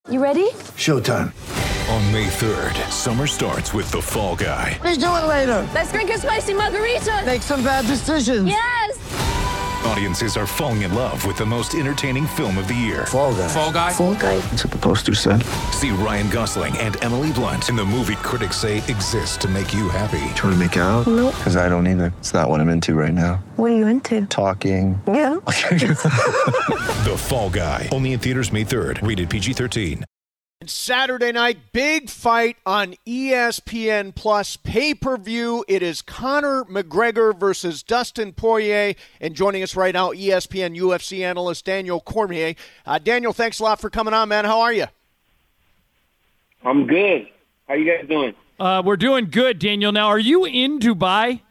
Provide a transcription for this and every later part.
You ready? Showtime. On May 3rd, summer starts with The Fall Guy. Let's do it later. Let's drink a spicy margarita. Make some bad decisions. Yes. Audiences are falling in love with the most entertaining film of the year. Fall Guy. Fall Guy? Fall Guy. That's what the poster said. See Ryan Gosling and Emily Blunt in the movie critics say exists to make you happy. Trying to make it out? Nope. Because I don't either. It's not what I'm into right now. What are you into? Talking. Yeah. The Fall Guy. Only in theaters May 3rd. Rated PG-13. Saturday night, big fight on ESPN Plus pay-per-view. It is Conor McGregor versus Dustin Poirier. And joining us right now, ESPN UFC analyst Daniel Cormier. Daniel, thanks a lot for coming on, man. How are you? I'm good. How you guys doing? We're doing good, Daniel. Now, are you in Dubai?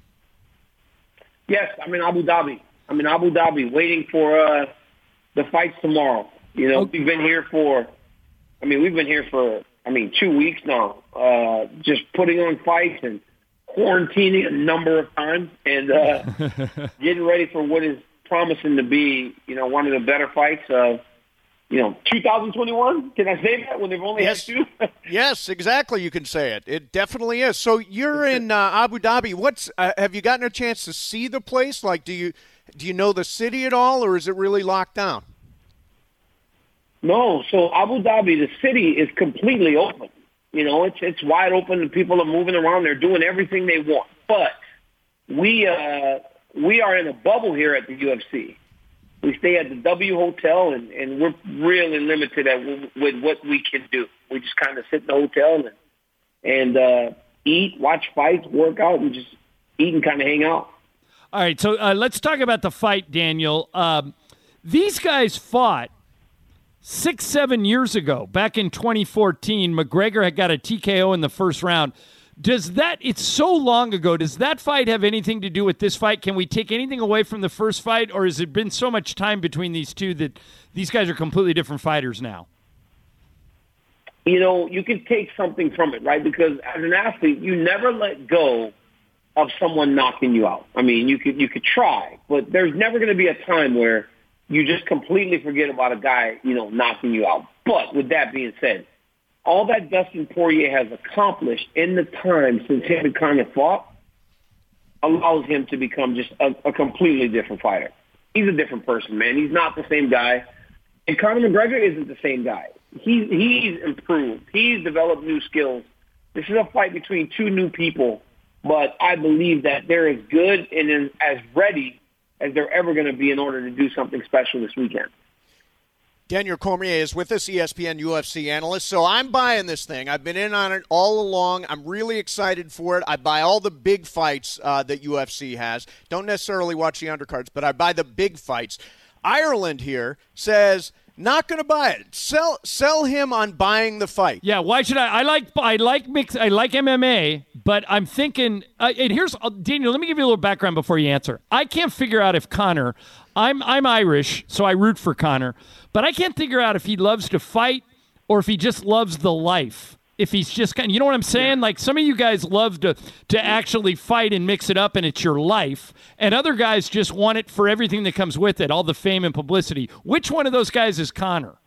Yes, I'm in Abu Dhabi. Waiting for the fights tomorrow. You know, we've been here for 2 weeks now, just putting on fights and quarantining a number of times and getting ready for what is promising to be, one of the better fights of, 2021. Can I say that when they've only had two? Yes, exactly. You can say it. It definitely is. So you're in Abu Dhabi. Have you gotten a chance to see the place? Like, do you know the city at all, or is it really locked down? No, so Abu Dhabi, the city is completely open. It's wide open. The people are moving around. They're doing everything they want. But we are in a bubble here at the UFC. We stay at the W Hotel, and we're really limited with what we can do. We just kind of sit in the hotel and eat, watch fights, work out, and just eat and kind of hang out. All right, so let's talk about the fight, Daniel. These guys fought 6-7 years ago, back in 2014. McGregor had got a TKO in the first round. It's so long ago, does that fight have anything to do with this fight? Can we take anything away from the first fight, or has it been so much time between these two that these guys are completely different fighters now? You can take something from it, right? Because as an athlete, you never let go of someone knocking you out. I mean, you could try, but there's never going to be a time where you just completely forget about a guy, knocking you out. But with that being said, all that Dustin Poirier has accomplished in the time since him and Conor fought allows him to become just a completely different fighter. He's a different person, man. He's not the same guy. And Conor McGregor isn't the same guy. He's improved. He's developed new skills. This is a fight between two new people, but I believe that they're as good and as ready as they're ever going to be in order to do something special this weekend. Daniel Cormier is with us, ESPN UFC analyst. So I'm buying this thing. I've been in on it all along. I'm really excited for it. I buy all the big fights that UFC has. Don't necessarily watch the undercards, but I buy the big fights. Ireland here says, not going to buy it. Sell him on buying the fight. Yeah, why should I? I like MMA, but I'm thinking. And here's Daniel. Let me give you a little background before you answer. I can't figure out if Conor. I'm Irish, so I root for Conor, but I can't figure out if he loves to fight or if he just loves the life. If he's just kind of, you know what I'm saying? Like, some of you guys love to actually fight and mix it up and it's your life. And other guys just want it for everything that comes with it, all the fame and publicity. Which one of those guys is Conor?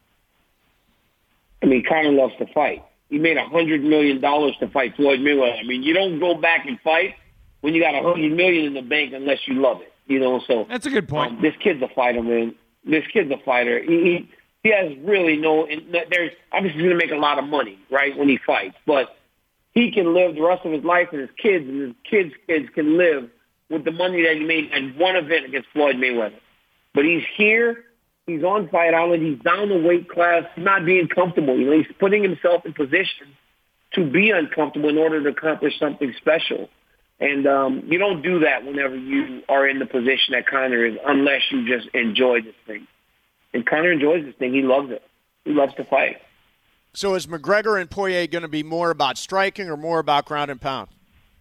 I mean, Conor loves to fight. He made $100 million to fight Floyd Mayweather. I mean, you don't go back and fight when you got $100 million in the bank unless you love it. So that's a good point. This kid's a fighter, man. This kid's a fighter. He has really there's obviously going to make a lot of money, right, when he fights, but he can live the rest of his life, and his kids kids can live with the money that he made at one event against Floyd Mayweather. But he's here. He's on Fight Island. He's down the weight class, not being comfortable. He's putting himself in position to be uncomfortable in order to accomplish something special. And you don't do that whenever you are in the position that Conor is unless you just enjoy this thing. And Conor enjoys this thing. He loves it. He loves to fight. So is McGregor and Poirier going to be more about striking or more about ground and pound?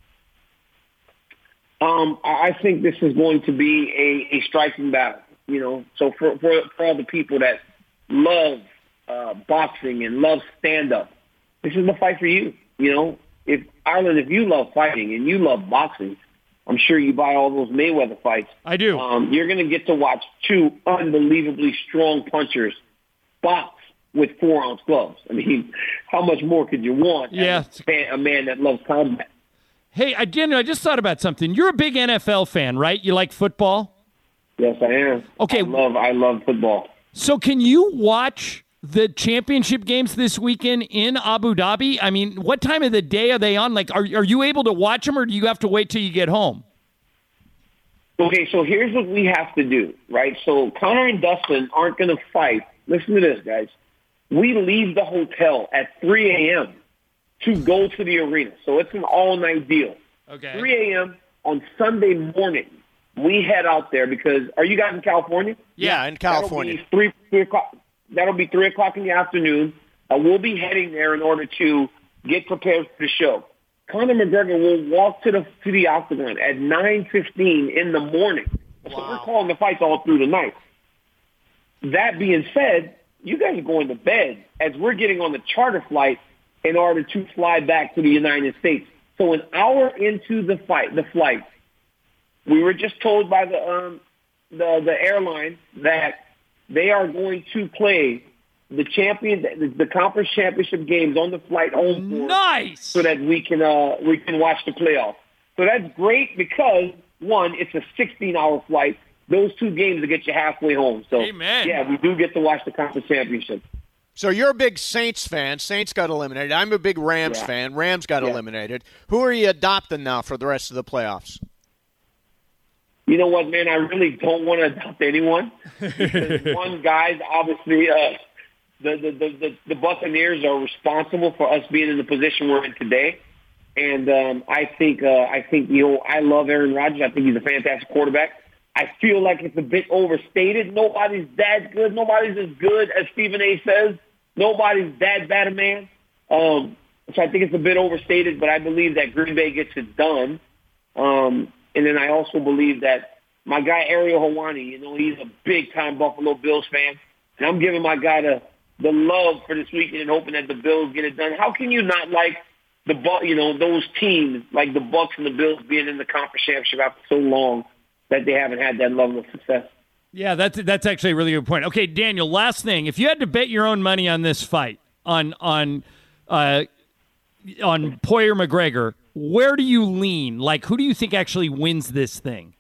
I think this is going to be a striking battle. So for all the people that love boxing and love stand-up, this is the fight for you. If Ireland, if you love fighting and you love boxing, I'm sure you buy all those Mayweather fights. I do. You're going to get to watch two unbelievably strong punchers box, with 4-ounce gloves. I mean, how much more could you want as a man that loves combat? Hey, Daniel, I just thought about something. You're a big NFL fan, right? You like football? Yes, I am. Okay. I love football. So can you watch the championship games this weekend in Abu Dhabi? I mean, what time of the day are they on? Like, are you able to watch them, or do you have to wait till you get home? Okay, so here's what we have to do, right? So Conor and Dustin aren't going to fight. Listen to this, guys. We leave the hotel at 3 a.m. to go to the arena. So it's an all-night deal. Okay. 3 a.m. on Sunday morning, we head out there because – are you guys in California? Yeah, in California. That'll be 3 o'clock. That'll be 3 o'clock in the afternoon. We'll be heading there in order to get prepared for the show. Conor McGregor will walk to the octagon at 9:15 in the morning. So we're calling the fights all through the night. That being said, you guys are going to bed as we're getting on the charter flight in order to fly back to the United States. So an hour into the flight, we were just told by the airline that they are going to play the conference championship games on the flight home for nice, so that we can watch the playoffs. So that's great because one, it's a 16-hour flight. Those two games will get you halfway home. So Amen. Yeah, we do get to watch the conference championship. So you're a big Saints fan. Saints got eliminated. I'm a big Rams fan. Rams got eliminated. Who are you adopting now for the rest of the playoffs? You know what, man? I really don't want to adopt anyone. Because one, guys, obviously, the Buccaneers are responsible for us being in the position we're in today. And I think I love Aaron Rodgers. I think he's a fantastic quarterback. I feel like it's a bit overstated. Nobody's that good. Nobody's as good as Stephen A. says. Nobody's that bad a man. So I think it's a bit overstated, but I believe that Green Bay gets it done. And then I also believe that my guy Ariel Helwani, he's a big-time Buffalo Bills fan. And I'm giving my guy the love for this weekend and hoping that the Bills get it done. How can you not like those teams, like the Bucs and the Bills being in the conference championship after so long that they haven't had that level of success? Yeah, that's actually a really good point. Okay, Daniel, last thing. If you had to bet your own money on this fight, on Poirier McGregor, where do you lean? Like, who do you think actually wins this thing?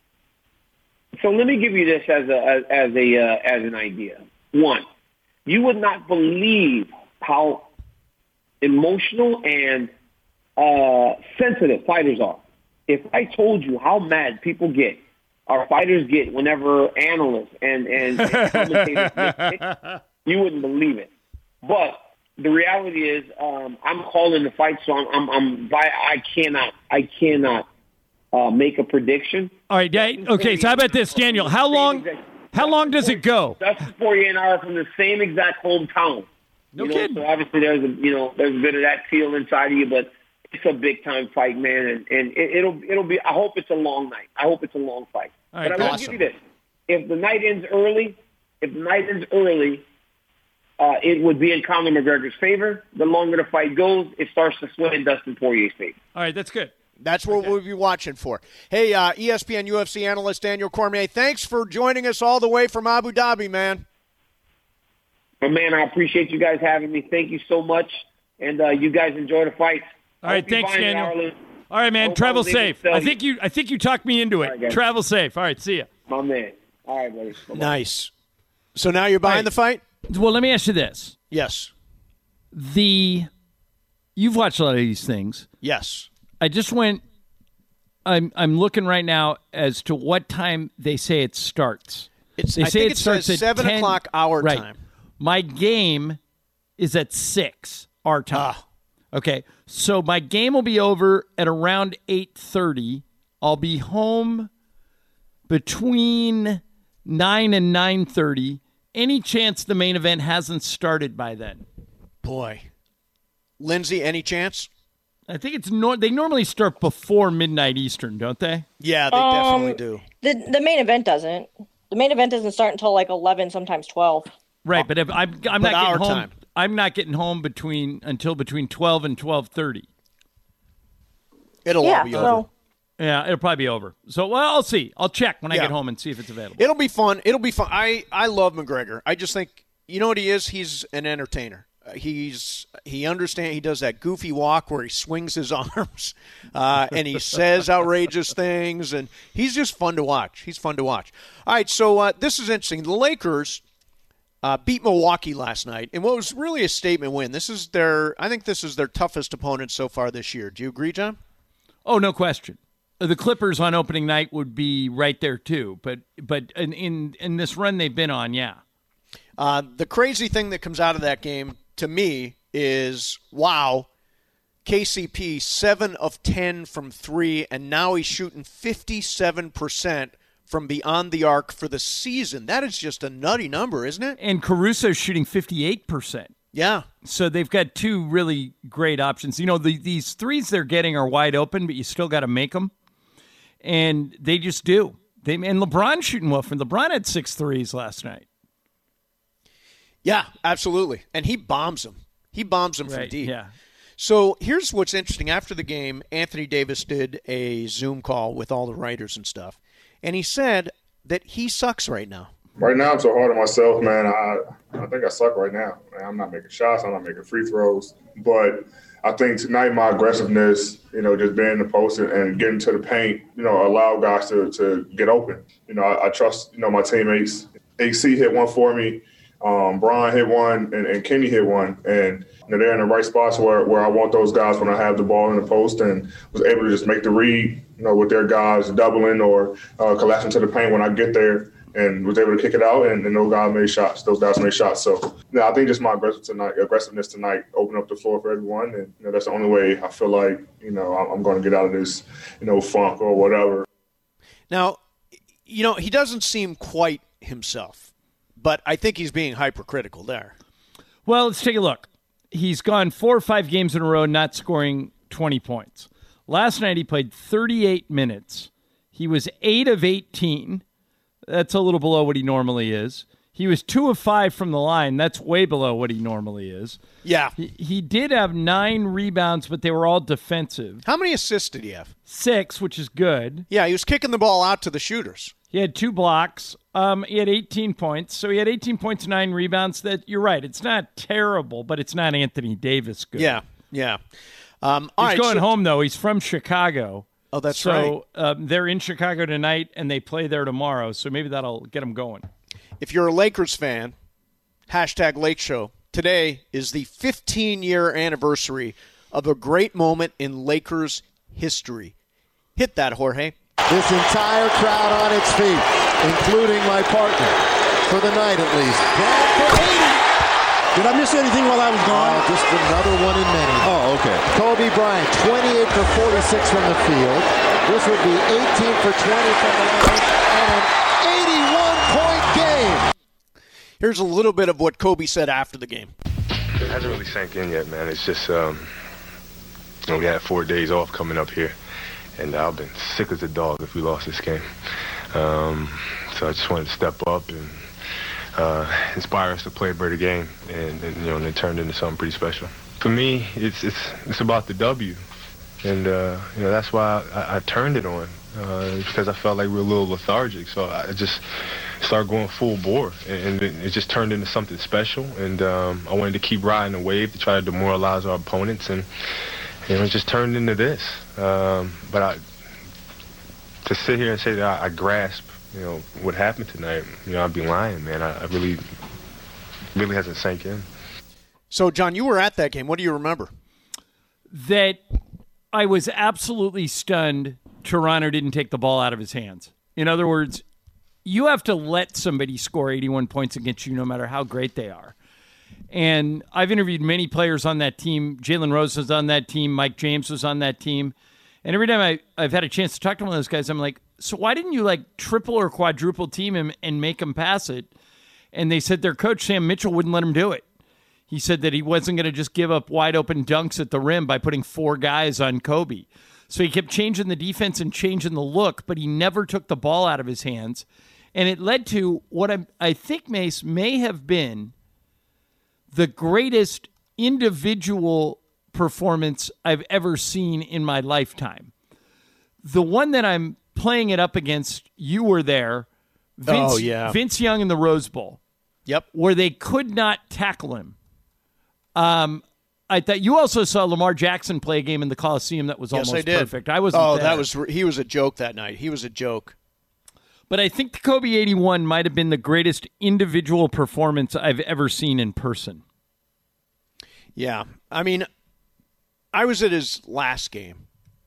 So let me give you this as an idea. One, you would not believe how emotional and sensitive fighters are. If I told you how mad people get, our fighters get whenever analysts and commentators make picks, you wouldn't believe it. But the reality is, I'm calling the fight, so I cannot make a prediction. All right, okay. So how about this, Daniel? How long does it go? Dustin Poirier and I are from the same exact hometown. No kidding. So obviously there's a bit of that feel inside of you, but it's a big time fight, man, and it'll be. I hope it's a long night. I hope it's a long fight. All right, but I will give you this: if the night ends early, it would be in Conor McGregor's favor. The longer the fight goes, it starts to swing in Dustin Poirier's favor. All right, that's good. That's what we'll be watching for. Hey, ESPN UFC analyst Daniel Cormier, thanks for joining us all the way from Abu Dhabi, man. Well, man, I appreciate you guys having me. Thank you so much, and you guys enjoy the fights. All right, thanks, Daniel. All right, man, travel safe. I think you talked me into it. Right, travel safe. All right, see ya. My man. All right, buddy. Bye-bye. Nice. So now you're buying the fight? Well, let me ask you this. Yes. You've watched a lot of these things. Yes. I just went. I'm looking right now as to what time they say it starts. I think it starts at 7 o'clock our time. My game is at 6 our time. Okay, so my game will be over at around 8:30. I'll be home between 9 and 9:30. Any chance the main event hasn't started by then? Boy. Lindsay, any chance? I think it's they normally start before midnight Eastern, don't they? Yeah, they definitely do. The main event doesn't. The main event doesn't start until like 11, sometimes 12. Right, but if I'm not getting home. Time. I'm not getting home until between 12 and 12:30. It'll all be over. Yeah, it'll probably be over. So, well, I'll see. I'll check when I get home and see if it's available. It'll be fun. I love McGregor. I just think, You know what he is? He's an entertainer. He understands. He does that goofy walk where he swings his arms, and he says outrageous things, and he's just fun to watch. He's fun to watch. All right, so this is interesting. The Lakers beat Milwaukee last night, and what was really a statement win. I think this is their toughest opponent so far this year. Do you agree, John? Oh, no question. The Clippers on opening night would be right there too, but in this run they've been on, yeah. The crazy thing that comes out of that game to me is, wow, KCP 7 of 10 from 3, and now he's shooting 57% from beyond the arc for the season. That is just a nutty number, isn't it? And Caruso's shooting 58%. Yeah. So they've got two really great options. You know, these threes they're getting are wide open, but you still got to make them. And they just do. And LeBron's shooting well. LeBron had 6 threes last night. Yeah, absolutely. And he bombs them. He bombs them from Right, deep. yeah. So here's what's interesting. After the game, Anthony Davis did a Zoom call with all the writers and stuff. And he said that he sucks right now. Right now, I'm so hard on myself, man. I think I suck right now. Man, I'm not making shots. I'm not making free throws. But I think tonight my aggressiveness, just being in the post and getting to the paint, allow guys to get open. I trust, my teammates. AC hit one for me. Brian hit one and Kenny hit one. And they're in the right spots where I want those guys when I have the ball in the post, and was able to just make the read, with their guys doubling or collapsing to the paint when I get there, and was able to kick it out, and those guys made shots. So, I think just my aggressiveness tonight opened up the floor for everyone, and that's the only way I feel like, I'm going to get out of this, funk or whatever. Now, he doesn't seem quite himself, but I think he's being hypercritical there. Well, let's take a look. He's gone 4 or 5 games in a row not scoring 20 points. Last night he played 38 minutes. He was 8 of 18. That's a little below what he normally is. He was 2 of 5 from the line. That's way below what he normally is. Yeah. He did have 9 rebounds, but they were all defensive. How many assists did he have? 6, which is good. Yeah, he was kicking the ball out to the shooters. He had 2 blocks. He had 18 points. So he had 18 points, 9 rebounds. That you're right. It's not terrible, but it's not Anthony Davis good. Yeah. He's going home, though. He's from Chicago. Oh, that's right. So they're in Chicago tonight, and they play there tomorrow. So maybe that'll get them going. If you're a Lakers fan, #Lake Show, today is the 15-year anniversary of a great moment in Lakers history. Hit that, Jorge. This entire crowd on its feet, including my partner, for the night at least. Did I miss anything while I was gone? Just another one in many. Oh, okay. Kobe Bryant, 28 for 46 from the field. This would be 18 for 20 from the line, and an 81-point game. Here's a little bit of what Kobe said after the game. It hasn't really sank in yet, man. It's just, we had 4 days off coming up here. And I've been sick as a dog if we lost this game. So I just wanted to step up and inspire us to play a better game, and it turned into something pretty special. For me, it's about the W, and that's why I turned it on, because I felt like we were a little lethargic. So I just started going full bore, and it just turned into something special. And I wanted to keep riding the wave to try to demoralize our opponents, and it just turned into this. But to sit here and say that I grasp, what happened tonight, I'd be lying, man. I really hasn't sank in. So, John, you were at that game. What do you remember? That I was absolutely stunned Toronto didn't take the ball out of his hands. In other words, you have to let somebody score 81 points against you no matter how great they are. And I've interviewed many players on that team. Jalen Rose was on that team. Mike James was on that team. And every time I've had a chance to talk to one of those guys, I'm like, so why didn't you triple or quadruple team him and make him pass it? And they said their coach, Sam Mitchell, wouldn't let him do it. He said that he wasn't going to just give up wide open dunks at the rim by putting 4 guys on Kobe. So he kept changing the defense and changing the look, but he never took the ball out of his hands. And it led to what I think, Mace, may have been the greatest individual performance I've ever seen in my lifetime. The one that I'm playing it up against, you were there, Vince Young in the Rose Bowl. Yep. Where they could not tackle him. I thought you also saw Lamar Jackson play a game in the Coliseum that was almost perfect. I wasn't there. He was a joke that night. He was a joke. But I think the Kobe 81 might have been the greatest individual performance I've ever seen in person. Yeah. I mean, I was at his last game,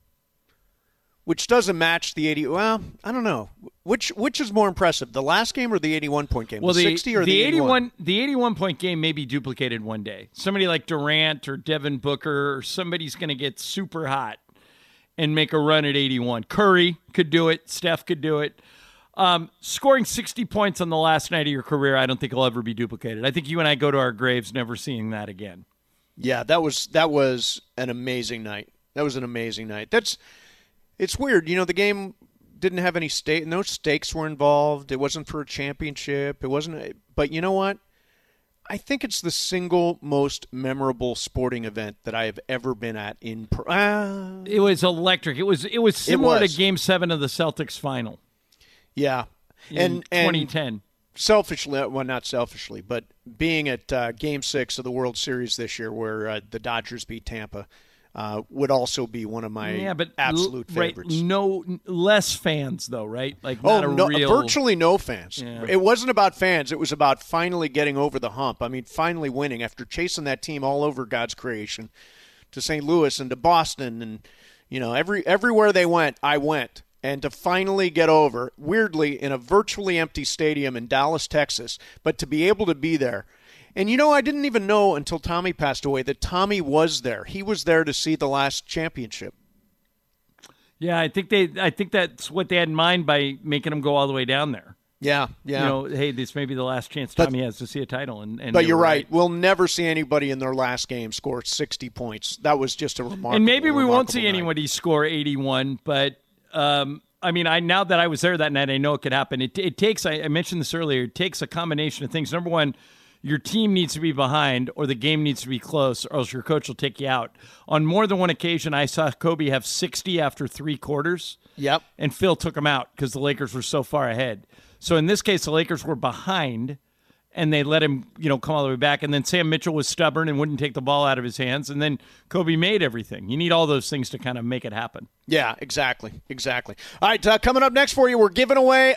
which doesn't match the 80. Well, I don't know. Which is more impressive, the last game or the 81-point game? Well, the 60 or the 81? The 81-point game may be duplicated one day. Somebody like Durant or Devin Booker or somebody's going to get super hot and make a run at 81. Curry could do it. Steph could do it. Scoring 60 points on the last night of your career, I don't think will ever be duplicated. I think you and I go to our graves never seeing that again. Yeah, that was an amazing night. That was an amazing night. It's weird. You know, the game didn't have any stake. No stakes were involved. It wasn't for a championship. It wasn't. But you know what? I think it's the single most memorable sporting event that I have ever been at in. It was electric. It was similar to Game 7 of the Celtics final. Yeah, in 2010. Selfishly, well, not selfishly, but being at Game 6 of the World Series this year, where the Dodgers beat Tampa, would also be one of my absolute favorites. Right, no less fans though, right? Like virtually no fans. Yeah. It wasn't about fans. It was about finally getting over the hump. I mean, finally winning after chasing that team all over God's creation to St. Louis and to Boston, and everywhere they went, I went. And to finally get over, weirdly, in a virtually empty stadium in Dallas, Texas, but to be able to be there. And, I didn't even know until Tommy passed away that Tommy was there. He was there to see the last championship. Yeah, I think that's what they had in mind by making him go all the way down there. Yeah. Hey, this may be the last chance Tommy has to see a title. But you're right. We'll never see anybody in their last game score 60 points. That was just a remarkable. And maybe we won't see night. anybody score 81, but I mean, now that I was there that night, I know it could happen. It takes, I mentioned this earlier, it takes a combination of things. Number one, your team needs to be behind or the game needs to be close or else your coach will take you out. On more than one occasion, I saw Kobe have 60 after 3 quarters. Yep. And Phil took him out because the Lakers were so far ahead. So in this case, the Lakers were behind and they let him, come all the way back. And then Sam Mitchell was stubborn and wouldn't take the ball out of his hands. And then Kobe made everything. You need all those things to kind of make it happen. Yeah, exactly. All right, coming up next for you, we're giving away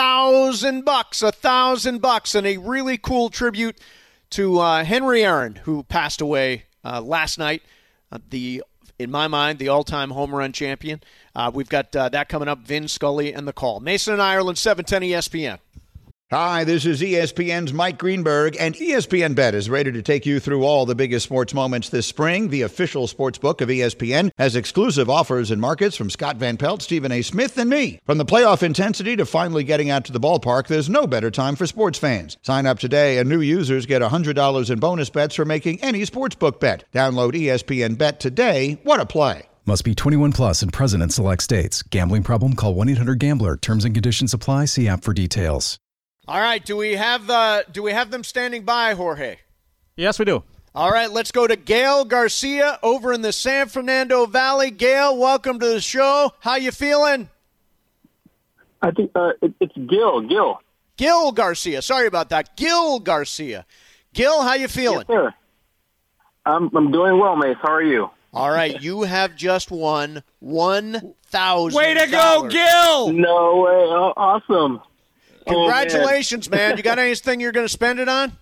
$1,000, and a really cool tribute to Henry Aaron, who passed away last night. In my mind, the all-time home run champion. We've got that coming up. Vin Scully and the Call. Mason and Ireland, 710 ESPN. Hi, this is ESPN's Mike Greenberg, and ESPN Bet is ready to take you through all the biggest sports moments this spring. The official sports book of ESPN has exclusive offers and markets from Scott Van Pelt, Stephen A. Smith, and me. From the playoff intensity to finally getting out to the ballpark, there's no better time for sports fans. Sign up today, and new users get $100 in bonus bets for making any sportsbook bet. Download ESPN Bet today. What a play. Must be 21 plus and present in select states. Gambling problem? Call 1-800-GAMBLER. Terms and conditions apply. See app for details. All right, do we have them standing by, Jorge? Yes, we do. All right, let's go to Gail Garcia over in the San Fernando Valley. Gail, welcome to the show. How you feeling? I think it's Gil. Gil Garcia. Sorry about that. Gil Garcia. Gil, how you feeling? Yes, sir. I'm doing well, Mace. How are you? All right, you have just won $1,000. Way to go, Gil! No way. Oh, awesome. Congratulations, man. You got anything you're going to spend it on?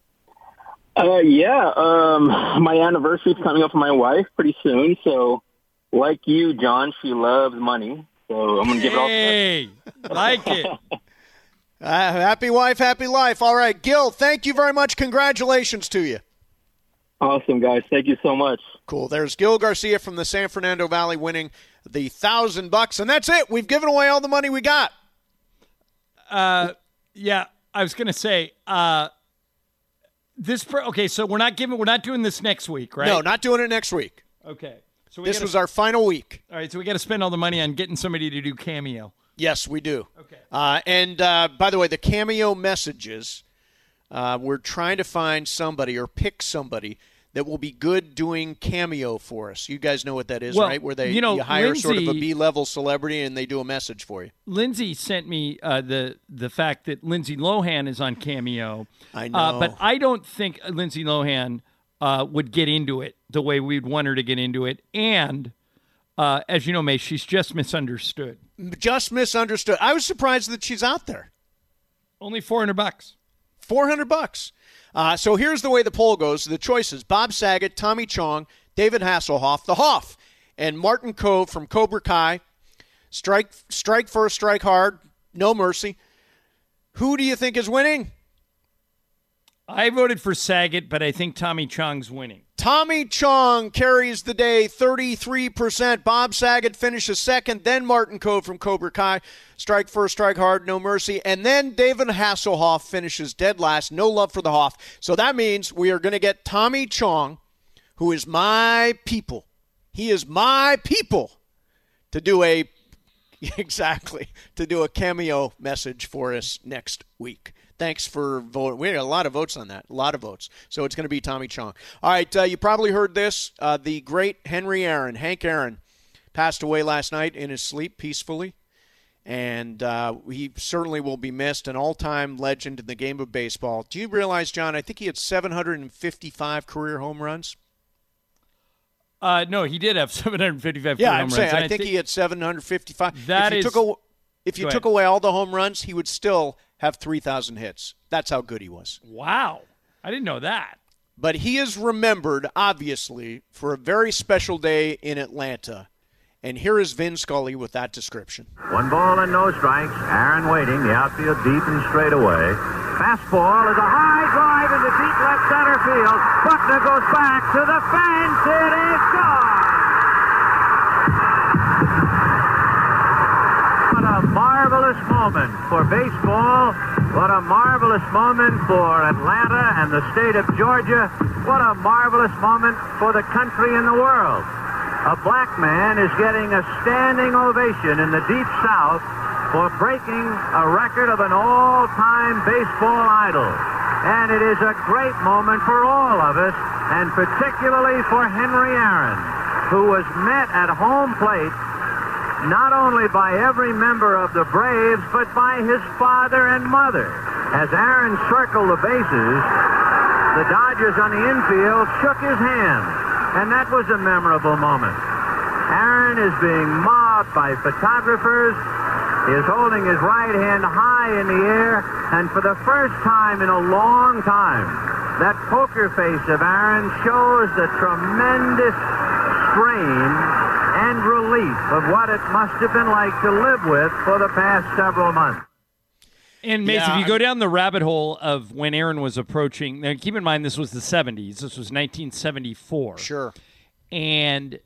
Yeah. My anniversary's coming up for my wife pretty soon. So, like you, John, she loves money. So I'm going to give it all to her. Hey, like it. Happy wife, happy life. All right, Gil, thank you very much. Congratulations to you. Awesome, guys. Thank you so much. Cool. There's Gil Garcia from the San Fernando Valley winning the $1,000. And that's it. We've given away all the money we got. Yeah, I was going to say, okay, so we're not doing this next week, right? No, not doing it next week. Okay. So this was our final week. All right, so we got to spend all the money on getting somebody to do Cameo. Yes, we do. Okay. And by the way, the Cameo messages, we're trying to find somebody or pick somebody that will be good doing Cameo for us. You guys know what that is, Well, right? Where you hire sort of a Lindsay- B-level celebrity and they do a message for you. Lindsay sent me the fact that Lindsay Lohan is on Cameo. I know. But I don't think Lindsay Lohan would get into it the way we'd want her to get into it. And as you know, May, she's just misunderstood. Just misunderstood. I was surprised that she's out there. Only $400. $400. So here's the way the poll goes. The choices: Bob Saget, Tommy Chong, David Hasselhoff, the Hoff, and Martin Kove from Cobra Kai. Strike first, strike hard, no mercy. Who do you think is winning? I voted for Saget, but I think Tommy Chong's winning. Tommy Chong carries the day, 33%. Bob Saget finishes second, then Martin Kove from Cobra Kai. Strike first, strike hard, no mercy. And then David Hasselhoff finishes dead last. No love for the Hoff. So that means we are going to get Tommy Chong, who is my people. He is my people, to do a cameo message for us next week. Thanks for voting. We had a lot of votes on that. A lot of votes. So it's going to be Tommy Chong. All right, you probably heard this. The great Henry Aaron, Hank Aaron, passed away last night in his sleep peacefully. And he certainly will be missed, an all-time legend in the game of baseball. Do you realize, John, I think he had 755 career home runs? No, he did have 755 yeah, home I'm runs. saying, I think he had 755. If you took away all the home runs, he would still have 3,000 hits. That's how good he was. Wow. I didn't know that. But he is remembered, obviously, for a very special day in Atlanta. And here is Vin Scully with that description. 1 ball and no strikes. Aaron waiting. The outfield deep and straight away. Fastball is a high drive into deep left center field. Buckner goes back to the fence. It is gone. What a marvelous moment for baseball. What a marvelous moment for Atlanta and the state of Georgia. What a marvelous moment for the country and the world. A black man is getting a standing ovation in the Deep South for breaking a record of an all-time baseball idol. And it is a great moment for all of us, and particularly for Henry Aaron, who was met at home plate not only by every member of the Braves, but by his father and mother. As Aaron circled the bases, the Dodgers on the infield shook his hand, and that was a memorable moment. Aaron is being mobbed by photographers. He is holding his right hand high in the air, and for the first time in a long time, that poker face of Aaron shows the tremendous strain and relief of what it must have been like to live with for the past several months. And, Mace, if you go down the rabbit hole of when Aaron was approaching, now keep in mind this was the 70s. This was 1974. Sure. And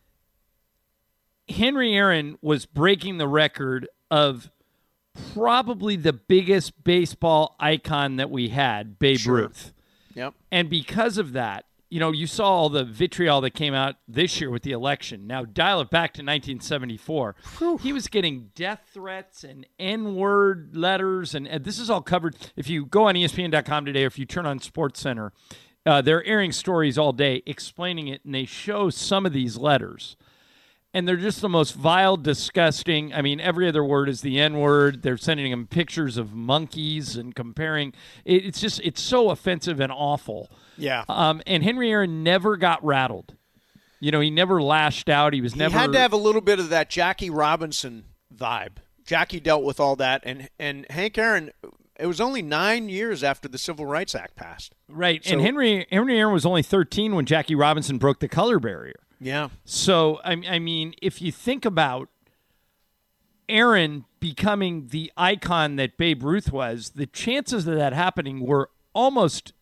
Henry Aaron was breaking the record of probably the biggest baseball icon that we had, Babe Ruth. Yep. And because of that, you know, you saw all the vitriol that came out this year with the election. Now, dial it back to 1974. He was getting death threats and N-word letters, and this is all covered. If you go on ESPN.com today or if you turn on SportsCenter, they're airing stories all day explaining it, and they show some of these letters. And they're just the most vile, disgusting. I mean, every other word is the N-word. They're sending him pictures of monkeys and comparing. It's so offensive and awful. Yeah. And Henry Aaron never got rattled. You know, he never lashed out. He had to have a little bit of that Jackie Robinson vibe. Jackie dealt with all that. And Hank Aaron, it was only 9 years after the Civil Rights Act passed. Right. So, and Henry Aaron was only 13 when Jackie Robinson broke the color barrier. Yeah. So, I mean, if you think about Aaron becoming the icon that Babe Ruth was, the chances of that happening were almost,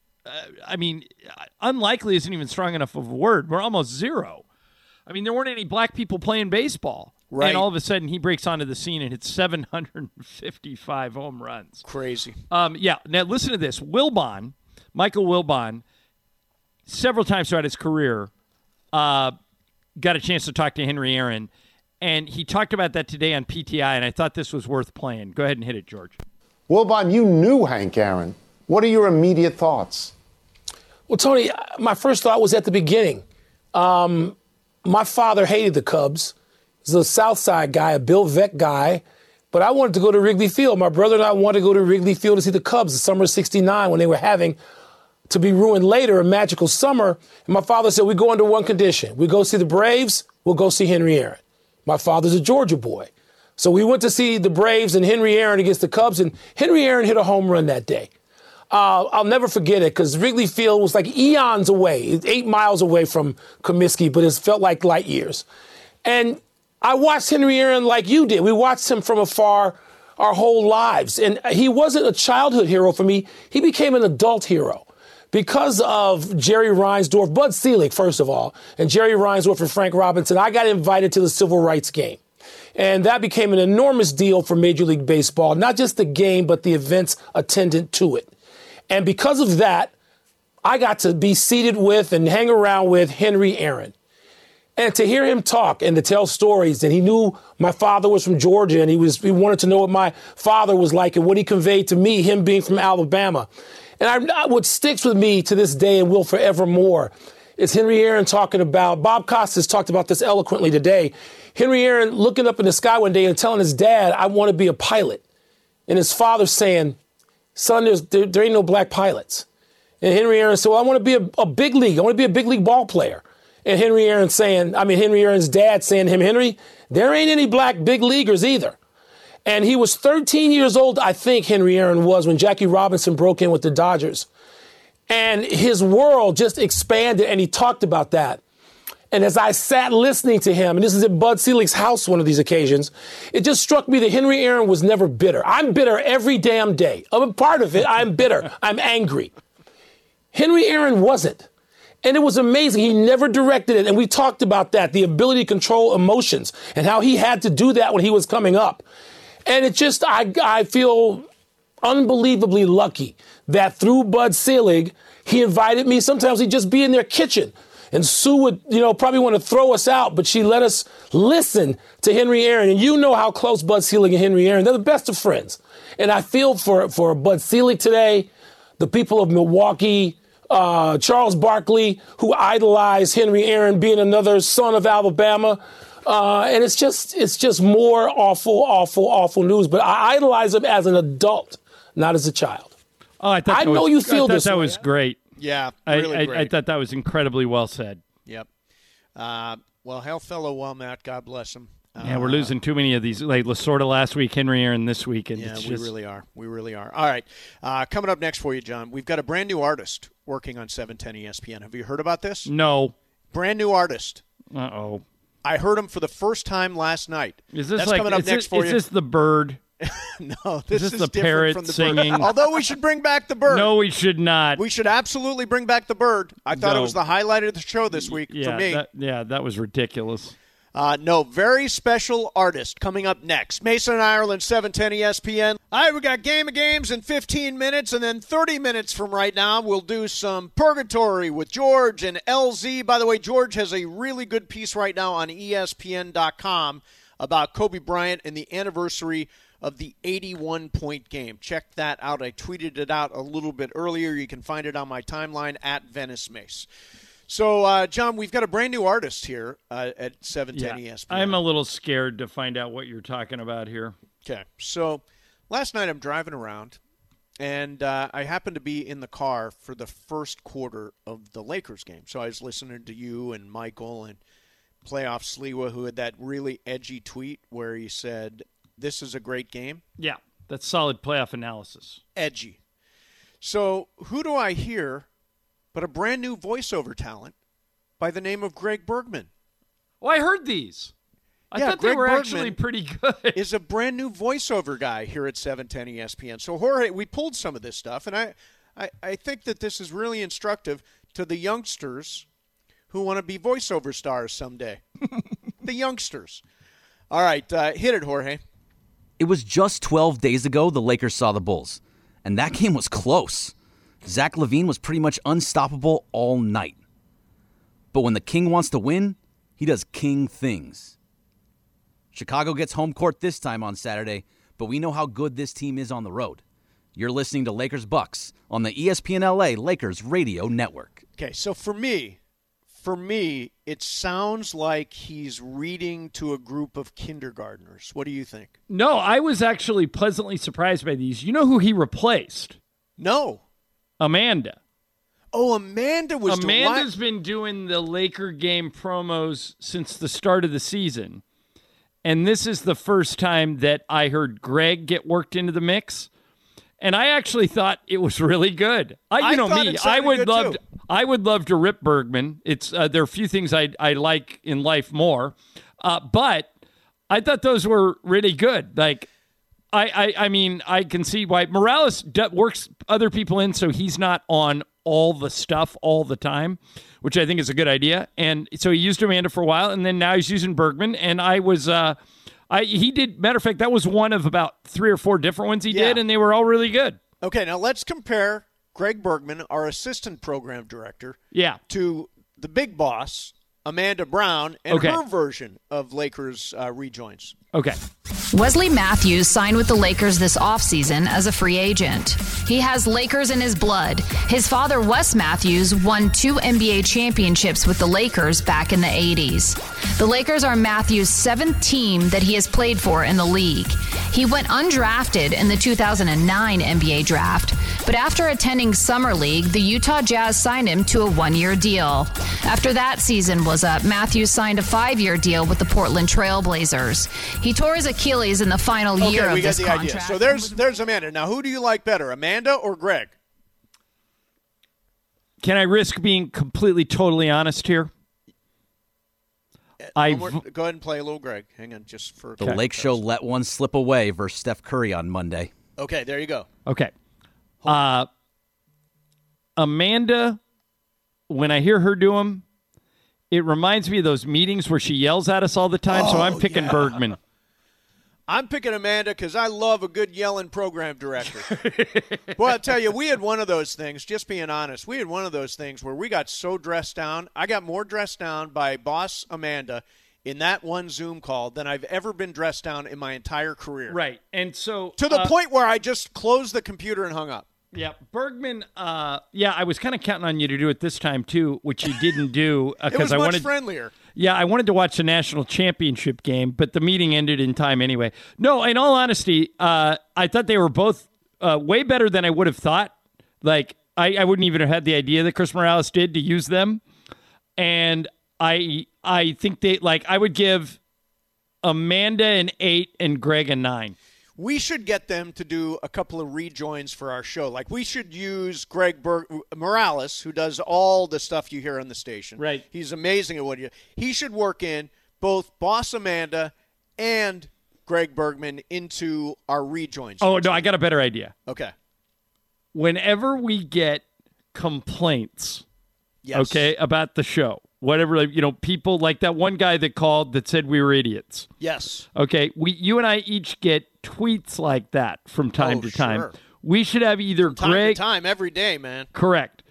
unlikely isn't even strong enough of a word. We're almost zero. I mean, there weren't any black people playing baseball. Right. And all of a sudden, he breaks onto the scene and hits 755 home runs. Crazy. Yeah. Now, listen to this. Michael Wilbon, several times throughout his career, got a chance to talk to Henry Aaron, and he talked about that today on PTI, and I thought this was worth playing. Go ahead and hit it, George. Wilbon, you knew Hank Aaron. What are your immediate thoughts? Well, Tony, my first thought was at the beginning. My father hated the Cubs. He's a South Side guy, a Bill Veeck guy. But I wanted to go to Wrigley Field. My brother and I wanted to go to Wrigley Field to see the Cubs the summer of '69 when they were having, to be ruined later, a magical summer. And my father said, we go under one condition. We go see the Braves, we'll go see Henry Aaron. My father's a Georgia boy. So we went to see the Braves and Henry Aaron against the Cubs, and Henry Aaron hit a home run that day. I'll never forget it because Wrigley Field was like eons away, 8 miles away from Comiskey, but it felt like light years. And I watched Henry Aaron like you did. We watched him from afar our whole lives. And he wasn't a childhood hero for me. He became an adult hero because of Jerry Reinsdorf, Bud Selig, first of all, and Jerry Reinsdorf and Frank Robinson. I got invited to the Civil Rights game. And that became an enormous deal for Major League Baseball, not just the game, but the events attendant to it. And because of that, I got to be seated with and hang around with Henry Aaron. And to hear him talk and to tell stories, and he knew my father was from Georgia, and he wanted to know what my father was like and what he conveyed to me, him being from Alabama. And what sticks with me to this day and will forevermore is Henry Aaron talking about, Bob Costas talked about this eloquently today, Henry Aaron looking up in the sky one day and telling his dad, I want to be a pilot. And his father saying, son, there ain't no black pilots. And Henry Aaron said, well, I want to be a big league. I want to be a big league ball player. And Henry Aaron's dad saying to him, Henry, there ain't any black big leaguers either. And he was 13 years old, I think Henry Aaron was, when Jackie Robinson broke in with the Dodgers. And his world just expanded, and he talked about that. And as I sat listening to him, and this is at Bud Selig's house one of these occasions, it just struck me that Henry Aaron was never bitter. I'm bitter every damn day. I'm a part of it. I'm bitter. I'm angry. Henry Aaron wasn't. And it was amazing. He never directed it. And we talked about that, the ability to control emotions and how he had to do that when he was coming up. And it just, I feel unbelievably lucky that through Bud Selig, he invited me. Sometimes he'd just be in their kitchen. And Sue would, probably want to throw us out, but she let us listen to Henry Aaron. And you know how close Bud Selig and Henry Aaron, they're the best of friends. And I feel for Bud Selig today, the people of Milwaukee, Charles Barkley, who idolized Henry Aaron, being another son of Alabama. And it's just more awful news. But I idolize him as an adult, not as a child. Oh, I know you feel this. That was great. Yeah, really great. I thought that was incredibly well said. Yep. Well, hail fellow Wilmette, God bless him. Yeah, we're losing too many of these. Like Lasorda last week, Henry Aaron this week. And yeah, we really are. We really are. All right. Coming up next for you, John, we've got a brand new artist working on 710 ESPN. Have you heard about this? No. Brand new artist. Uh-oh. I heard him for the first time last night. Is this That's coming up next for you. Is this the bird? No, this is the different parrot from the singing? bird. Although we should bring back the bird. No, we should not. We should absolutely bring back the bird. I thought it was the highlight of the show this week for me. That was ridiculous. No, very special artist coming up next. Mason Ireland, 710 ESPN. All right, we got Game of Games in 15 minutes, and then 30 minutes from right now, we'll do some Purgatory with George and LZ. By the way, George has a really good piece right now on ESPN.com about Kobe Bryant and the anniversary of the 81-point game. Check that out. I tweeted it out a little bit earlier. You can find it on my timeline at Venice Mace. So, John, we've got a brand new artist here at 710 ESPN. I'm a little scared to find out what you're talking about here. Okay. So, last night I'm driving around, and I happened to be in the car for the first quarter of the Lakers game. So I was listening to you and Michael and Playoff Sliwa, who had that really edgy tweet where he said, this is a great game. Yeah, that's solid playoff analysis. Edgy. So who do I hear but a brand new voiceover talent by the name of Greg Bergman? Oh, I heard these. I thought Greg they were Bergman actually pretty good. Is a brand new voiceover guy here at 710 ESPN. So, Jorge, we pulled some of this stuff, and I think that this is really instructive to the youngsters who want to be voiceover stars someday. The youngsters. All right, hit it, Jorge. It was just 12 days ago the Lakers saw the Bulls, and that game was close. Zach LaVine was pretty much unstoppable all night. But when the king wants to win, he does king things. Chicago gets home court this time on Saturday, but we know how good this team is on the road. You're listening to Lakers Bucks on the ESPN LA Lakers Radio Network. Okay, so for me, it sounds like he's reading to a group of kindergartners. What do you think? No, I was actually pleasantly surprised by these. You know who he replaced? No. Amanda. Oh, Amanda's been doing the Laker game promos since the start of the season. And this is the first time that I heard Greg get worked into the mix. And I actually thought it was really good. I would love to rip Bergman. It's there are a few things I like in life more, but I thought those were really good. Like, I mean, I can see why Morales works other people in, so he's not on all the stuff all the time, which I think is a good idea. And so he used Amanda for a while, and then now he's using Bergman. And he did. Matter of fact, that was one of about 3 or 4 different ones he did, and they were all really good. Okay, now let's compare Greg Bergman, our assistant program director, to the big boss, Amanda Brown, and her version of Lakers rejoins. Okay. Wesley Matthews signed with the Lakers this offseason as a free agent. He has Lakers in his blood. His father, Wes Matthews, won 2 NBA championships with the Lakers back in the 80s. The Lakers are Matthews' 7th team that he has played for in the league. He went undrafted in the 2009 NBA draft, but after attending Summer League, the Utah Jazz signed him to a 1-year deal. After that season was up, Matthews signed a 5-year deal with the Portland Trail Blazers. He tore his Achilles in the final year of this contract. Idea. So there's Amanda. Now, who do you like better, Amanda or Greg? Can I risk being completely, totally honest here? Go ahead and play a little Greg. Hang on, just for the Lake Show let one slip away versus Steph Curry on Monday. Okay, there you go. Okay. Amanda, when I hear her do them, it reminds me of those meetings where she yells at us all the time, so I'm picking Bergman. I'm picking Amanda because I love a good yelling program director. Well, I'll tell you, we had one of those things, just being honest, we had one of those things where we got so dressed down. I got more dressed down by boss Amanda in that one Zoom call than I've ever been dressed down in my entire career. Right. And so to the point where I just closed the computer and hung up. Yeah, Bergman, I was kind of counting on you to do it this time, too, which you didn't do. It was much friendlier. Yeah, I wanted to watch the national championship game, but the meeting ended in time anyway. No, in all honesty, I thought they were both way better than I would have thought. Like, I wouldn't even have had the idea that Chris Morales did to use them. And I think I would give Amanda an 8 and Greg a 9. We should get them to do a couple of rejoins for our show. Like, we should use Greg Morales, who does all the stuff you hear on the station. Right. He's amazing at what he should work in both Boss Amanda and Greg Bergman into our rejoins. Oh, no, I got a better idea. Okay. Whenever we get complaints, yes, about the show, whatever, people like that one guy that called that said we were idiots. Yes. Okay, you and I each get tweets like that from time to time. Sure. We should have either from Greg... time, every day, man. Correct.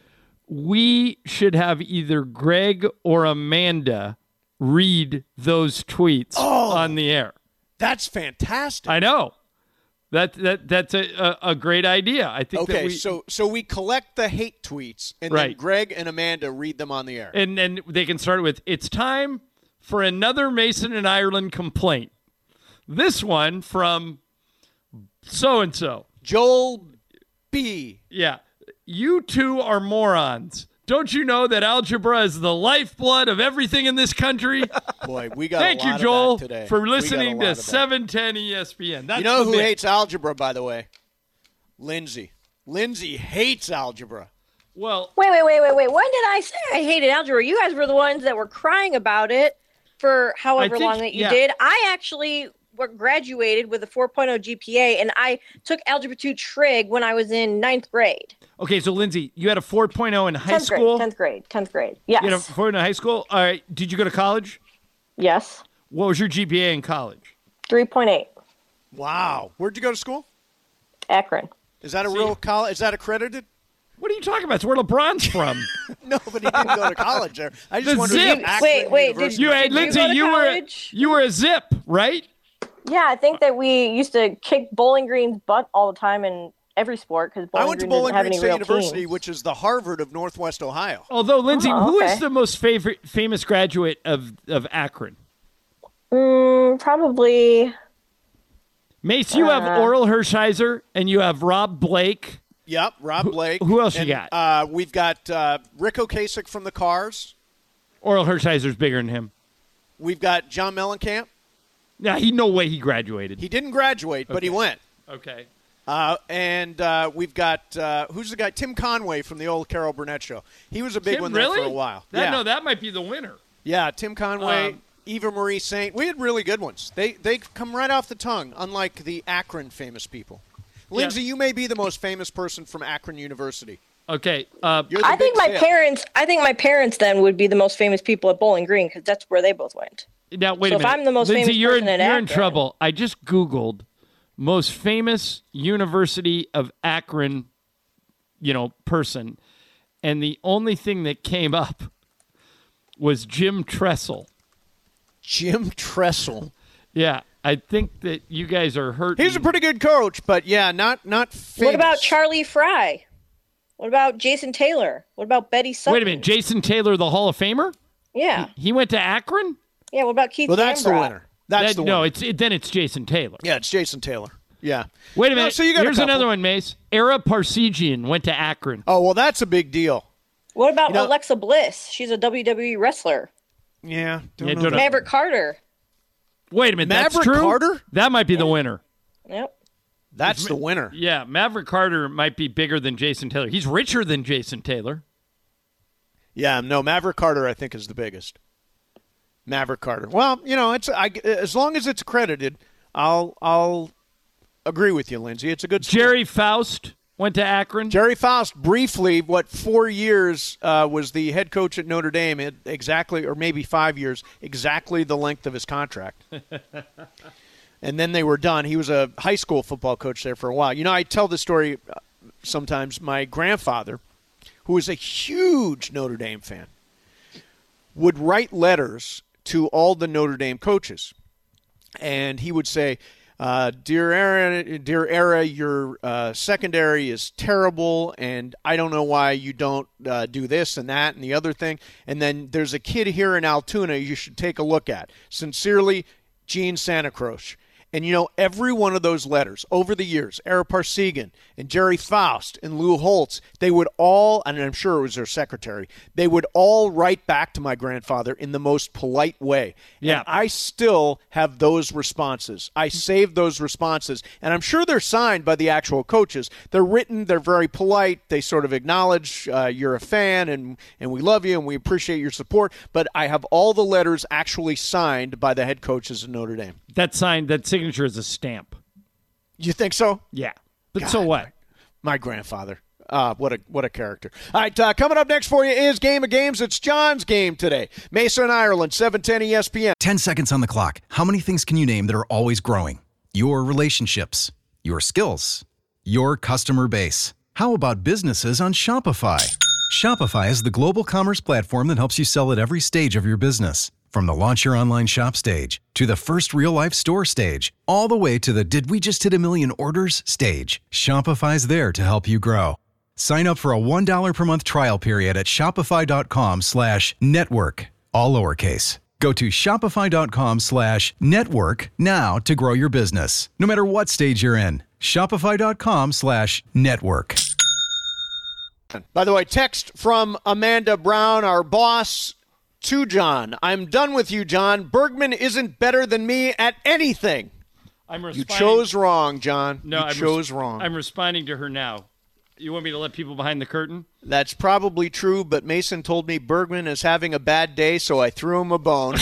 We should have either Greg or Amanda read those tweets on the air. That's fantastic. I know. That's a great idea. I think. Okay, so we collect the hate tweets, and then Greg and Amanda read them on the air. And then they can start with, "It's time for another Mason and Ireland complaint. This one from so-and-so. Joel B. Yeah. You two are morons. Don't you know that algebra is the lifeblood of everything in this country?" Boy, we got Thank a lot you, Joel, of that today. for listening to 710 ESPN. That's you know who hates algebra, by the way? Lindsay. Lindsay hates algebra. Well, wait. When did I say I hated algebra? You guys were the ones that were crying about it for however long that you did. I actually graduated with a 4.0 GPA, and I took Algebra 2 Trig when I was in 9th grade. Okay, so Lindsay, you had a 4.0 in high school? 10th grade. Yes. You had a 4.0 in high school? All right. Did you go to college? Yes. What was your GPA in college? 3.8. Wow. Where'd you go to school? Akron. Is that a real college? Is that accredited? What are you talking about? It's where LeBron's from. No, but he didn't go to college there. I just wondered. Wait. Did Lindsay, you were a Zip, right? Yeah, I think that we used to kick Bowling Green's butt all the time in every sport because I went to Bowling Green State University, which is the Harvard of Northwest Ohio. Although, Lindsay, who is the most famous graduate of Akron? Probably. Mace, you have Oral Hershiser and you have Rob Blake. Yep, Rob Blake. Who else you got? We've got Rick Ocasek from the Cars. Oral Hershiser's bigger than him. We've got John Mellencamp. Yeah, no way he graduated. He didn't graduate, but he went. Okay. And we've got, who's the guy? Tim Conway from the old Carol Burnett show. He was a big one there for a while. No, that might be the winner. Yeah, Tim Conway, Eva Marie Saint. We had really good ones. They come right off the tongue, unlike the Akron famous people. Lindsay, you may be the most famous person from Akron University. Okay. I think my parents then would be the most famous people at Bowling Green because that's where they both went. Now, wait a minute. If I'm the most Lindsay, famous person at Akron, you're in trouble. I just Googled most famous University of Akron, person, and the only thing that came up was Jim Tressel. Jim Tressel. Yeah, I think that you guys are hurt. He's a pretty good coach, but not famous. What about Charlie Fry? What about Jason Taylor? What about Betty Sutton? Wait a minute, Jason Taylor, the Hall of Famer? Yeah. He went to Akron? Yeah, what about Keith that's the winner. That's the winner. No, then it's Jason Taylor. Yeah, it's Jason Taylor. Yeah. Wait a minute. So you got Here's another one, Mace. Ara Parsegian went to Akron. Oh, well, that's a big deal. What about Alexa Bliss? She's a WWE wrestler. Yeah. Maverick Carter. Wait a minute. Maverick that's true? Carter? That might be the winner. Yep. That's the winner. Yeah, Maverick Carter might be bigger than Jason Taylor. He's richer than Jason Taylor. Yeah, no, Maverick Carter I think is the biggest. Maverick Carter. Well, it's as long as it's accredited, I'll agree with you, Lindsay. It's a good sport. Jerry Faust went to Akron. Jerry Faust briefly, 4 years was the head coach at Notre Dame, exactly, or maybe 5 years, exactly the length of his contract. And then they were done. He was a high school football coach there for a while. I tell this story sometimes. My grandfather, who was a huge Notre Dame fan, would write letters to all the Notre Dame coaches. And he would say, Dear Era, your secondary is terrible, and I don't know why you don't do this and that and the other thing. And then there's a kid here in Altoona you should take a look at. Sincerely, Gene Santacroce. And, every one of those letters over the years, Ara Parsegian and Jerry Faust and Lou Holtz, they would all, and I'm sure it was their secretary, they would all write back to my grandfather in the most polite way. Yeah. And I still have those responses. I saved those responses. And I'm sure they're signed by the actual coaches. They're written. They're very polite. They sort of acknowledge you're a fan and we love you and we appreciate your support. But I have all the letters actually signed by the head coaches of Notre Dame. That signature is a stamp. You think so? Yeah. But God, so what? My grandfather. What a character. All right, coming up next for you is Game of Games. It's John's game today. Mesa and Ireland, 710 ESPN. 10 seconds on the clock. How many things can you name that are always growing? Your relationships, your skills, your customer base. How about businesses on Shopify? Shopify is the global commerce platform that helps you sell at every stage of your business. From the launch your online shop stage, to the first real-life store stage, all the way to the did we just hit a million orders stage, Shopify's there to help you grow. Sign up for a $1 per month trial period at shopify.com/network, all lowercase. Go to shopify.com/network now to grow your business, no matter what stage you're in. Shopify.com/network. By the way, text from Amanda Brown, our boss, to John. I'm done with you, John. Bergman isn't better than me at anything. You chose wrong, John. No, you chose wrong. I'm responding to her now. You want me to let people behind the curtain? That's probably true, but Mason told me Bergman is having a bad day, so I threw him a bone.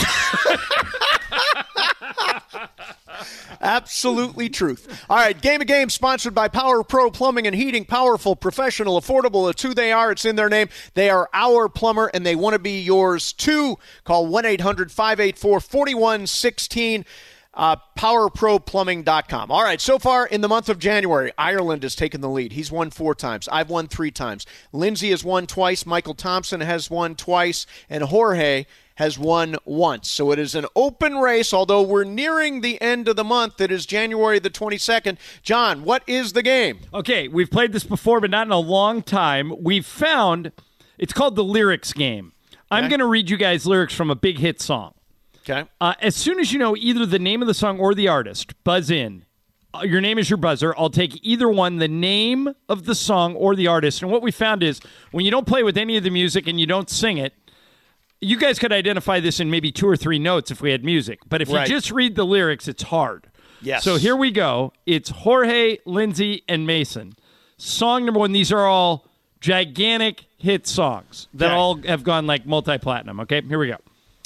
Absolutely truth. All right, Game of Games sponsored by Power Pro Plumbing and Heating. Powerful, professional, affordable. It's who they are. It's in their name. They are our plumber, and they want to be yours, too. Call 1-800-584-4116. PowerProPlumbing.com. All right, so far in the month of January, Ireland has taken the lead. He's won 4 times. I've won 3 times. Lindsay has won twice. Michael Thompson has won twice. And Jorge has won once. So it is an open race, although we're nearing the end of the month. It is January the 22nd. John, what is the game? Okay, we've played this before, but not in a long time. We've found it's called the lyrics game. I'm going to read you guys lyrics from a big hit song. Okay. As soon as you know either the name of the song or the artist, buzz in. Your name is your buzzer. I'll take either one, the name of the song or the artist. And what we found is when you don't play with any of the music and you don't sing it, you guys could identify this in maybe 2 or 3 notes if we had music. But if you just read the lyrics, it's hard. Yes. So here we go. It's Jorge, Lindsay, and Mason. Song number 1. These are all gigantic hit songs that all have gone like multi-platinum. Okay, here we go.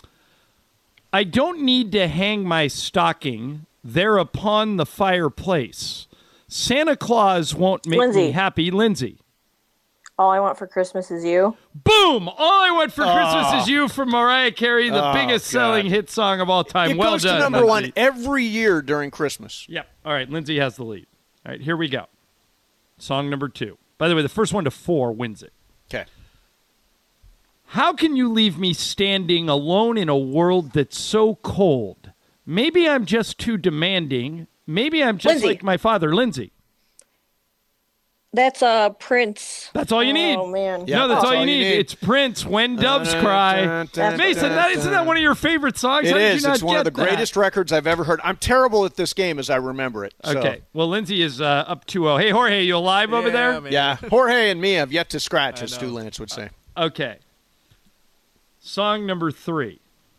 I don't need to hang my stocking there upon the fireplace. Santa Claus won't make me happy. Lindsay. All I Want for Christmas Is You. Boom! All I Want for Christmas Is You from Mariah Carey, the biggest selling hit song of all time. It goes to number Lindsay. 1 every year during Christmas. Yep. All right, Lindsay has the lead. All right, here we go. Song number 2. By the way, the first one to 4 wins it. Okay. How can you leave me standing alone in a world that's so cold? Maybe I'm just too demanding. Maybe I'm just like my father, Lindsay. That's Prince. That's all you need. Oh, man. Yeah, no, that's all you need. It's Prince, When Doves Cry. Mason, isn't that one of your favorite songs? It is. It's one of the greatest records I've ever heard. I'm terrible at this game as I remember it. So. Okay. Well, Lindsay is up 2-0. Hey, Jorge, you alive over there? Man. Yeah. Jorge and me have yet to scratch, as Stu Lance would say. Okay. Song number 3.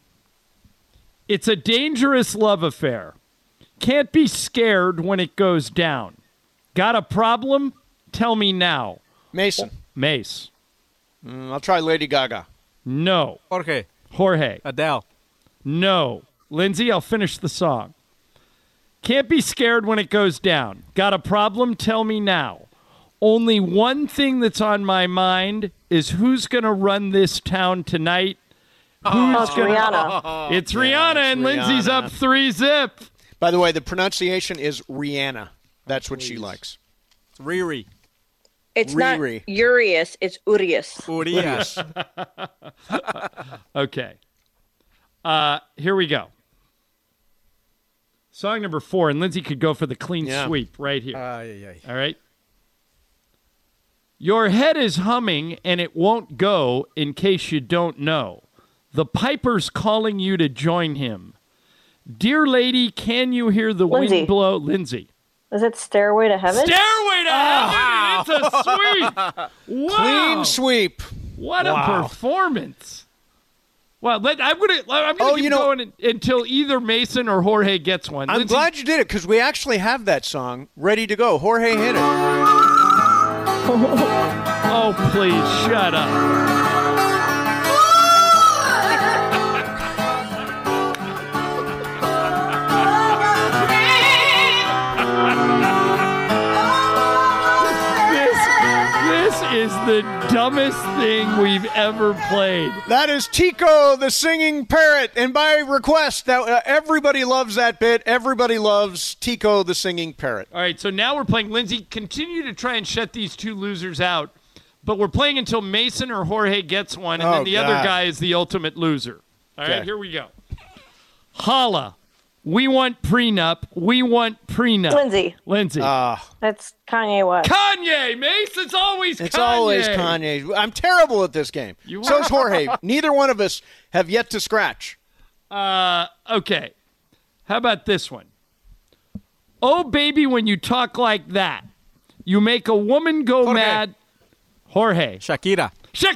It's a dangerous love affair. Can't be scared when it goes down. Got a problem? Tell me now. Mason. Mace. I'll try Lady Gaga. No. Jorge. Adele. No. Lindsay, I'll finish the song. Can't be scared when it goes down. Got a problem? Tell me now. Only one thing that's on my mind is who's going to run this town tonight. Rihanna. It's Rihanna, and Lindsay's up 3-0. By the way, the pronunciation is Rihanna. That's what she likes. Riri. It's not Urias, it's Urias. Urias. Okay. Here we go. Song number 4, and Lindsay could go for the clean sweep right here. All right? Your head is humming, and it won't go in case you don't know. The piper's calling you to join him. Dear lady, can you hear the wind blow? Lindsay. Is it Stairway to Heaven? Stairway to Heaven! It's a sweep! Wow. Clean sweep. What a performance. Well, I'm gonna keep going until either Mason or Jorge gets one. I'm glad you did it, because we actually have that song ready to go. Jorge hit it. Oh, please, shut up. Is the dumbest thing we've ever played. That is Tico the Singing Parrot, and by request, that everybody loves that bit. Everybody loves Tico the Singing Parrot. All right, so now we're playing. Lindsay, continue to try and shut these two losers out, but we're playing until Mason or Jorge gets one, and then the other guy is the ultimate loser. All right, here we go. Holla. We want prenup. We want prenup. Lindsay. That's Kanye West. Kanye, Mace. It's always Kanye. It's always Kanye. I'm terrible at this game. So's Jorge. Neither one of us have yet to scratch. Okay. How about this one? Oh, baby, when you talk like that, you make a woman go mad. Jorge. Shakira.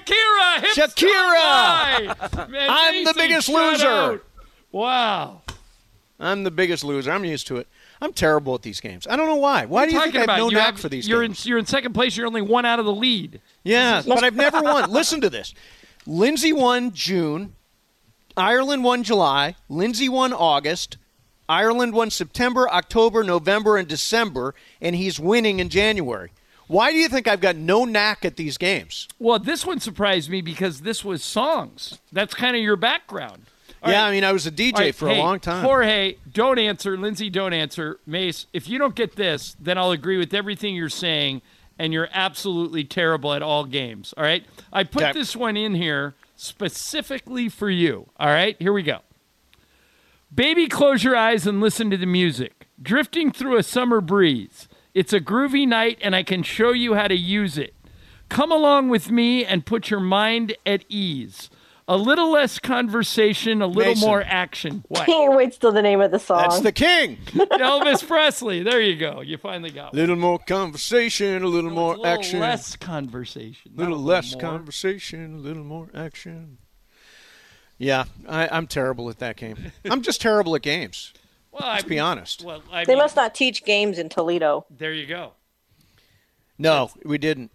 I'm the biggest loser. Wow. I'm the biggest loser. I'm used to it. I'm terrible at these games. I don't know why. Why do you think I have no knack for these games? You're in second place. You're only one out of the lead. Yeah, but I've never won. Listen to this. Lindsay won June. Ireland won July. Lindsay won August. Ireland won September, October, November, and December, and he's winning in January. Why do you think I've got no knack at these games? Well, this one surprised me because this was songs. That's kind of your background. All right. I mean, I was a DJ for a long time. Jorge, don't answer. Lindsay, don't answer. Mace, if you don't get this, then I'll agree with everything you're saying, and you're absolutely terrible at all games. All right? I put this one in here specifically for you. All right, here we go. Baby, close your eyes and listen to the music. Drifting through a summer breeze. It's a groovy night, and I can show you how to use it. Come along with me and put your mind at ease. A little less conversation, a little more action. What? Can't wait till the name of the song. That's the King. Elvis Presley. There you go. You finally got one. Little more conversation, a little more action. Less conversation. Little less conversation, a little more action. Yeah, I'm terrible at that game. I'm just terrible at games. Well, let's be honest. Well, they must not teach games in Toledo. There you go. No, we didn't.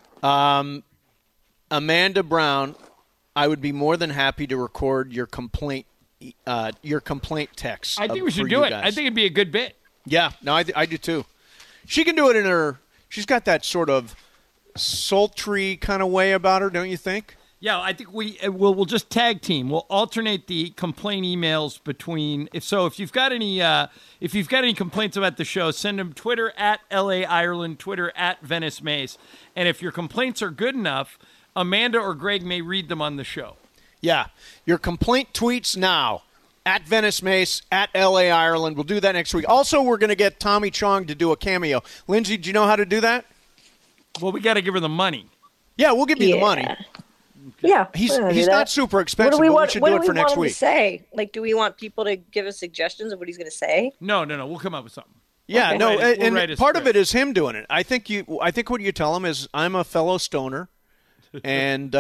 Amanda Brown, I would be more than happy to record your complaint text. I think we should do it. I think it'd be a good bit. Yeah, no, I do too. She can do it in her. She's got that sort of sultry kind of way about her, don't you think? Yeah, I think we'll just tag team. We'll alternate the complaint emails between. If you've got any complaints about the show, send them Twitter at LA Ireland, Twitter at Venice Mace, and if your complaints are good enough, Amanda or Greg may read them on the show. Yeah, your complaint tweets now at Venice Mace, at LA Ireland. We'll do that next week. Also, we're going to get Tommy Chong to do a cameo. Lindsay, do you know how to do that? Well, we got to give her the money. Yeah, we'll give you the money. Yeah, he's not super expensive. But we should do it for next week. Say? Like, do we want people to give us suggestions of what he's going to say? No. We'll come up with something. Yeah, and part of it is him doing it. I think what you tell him is, I'm a fellow stoner, and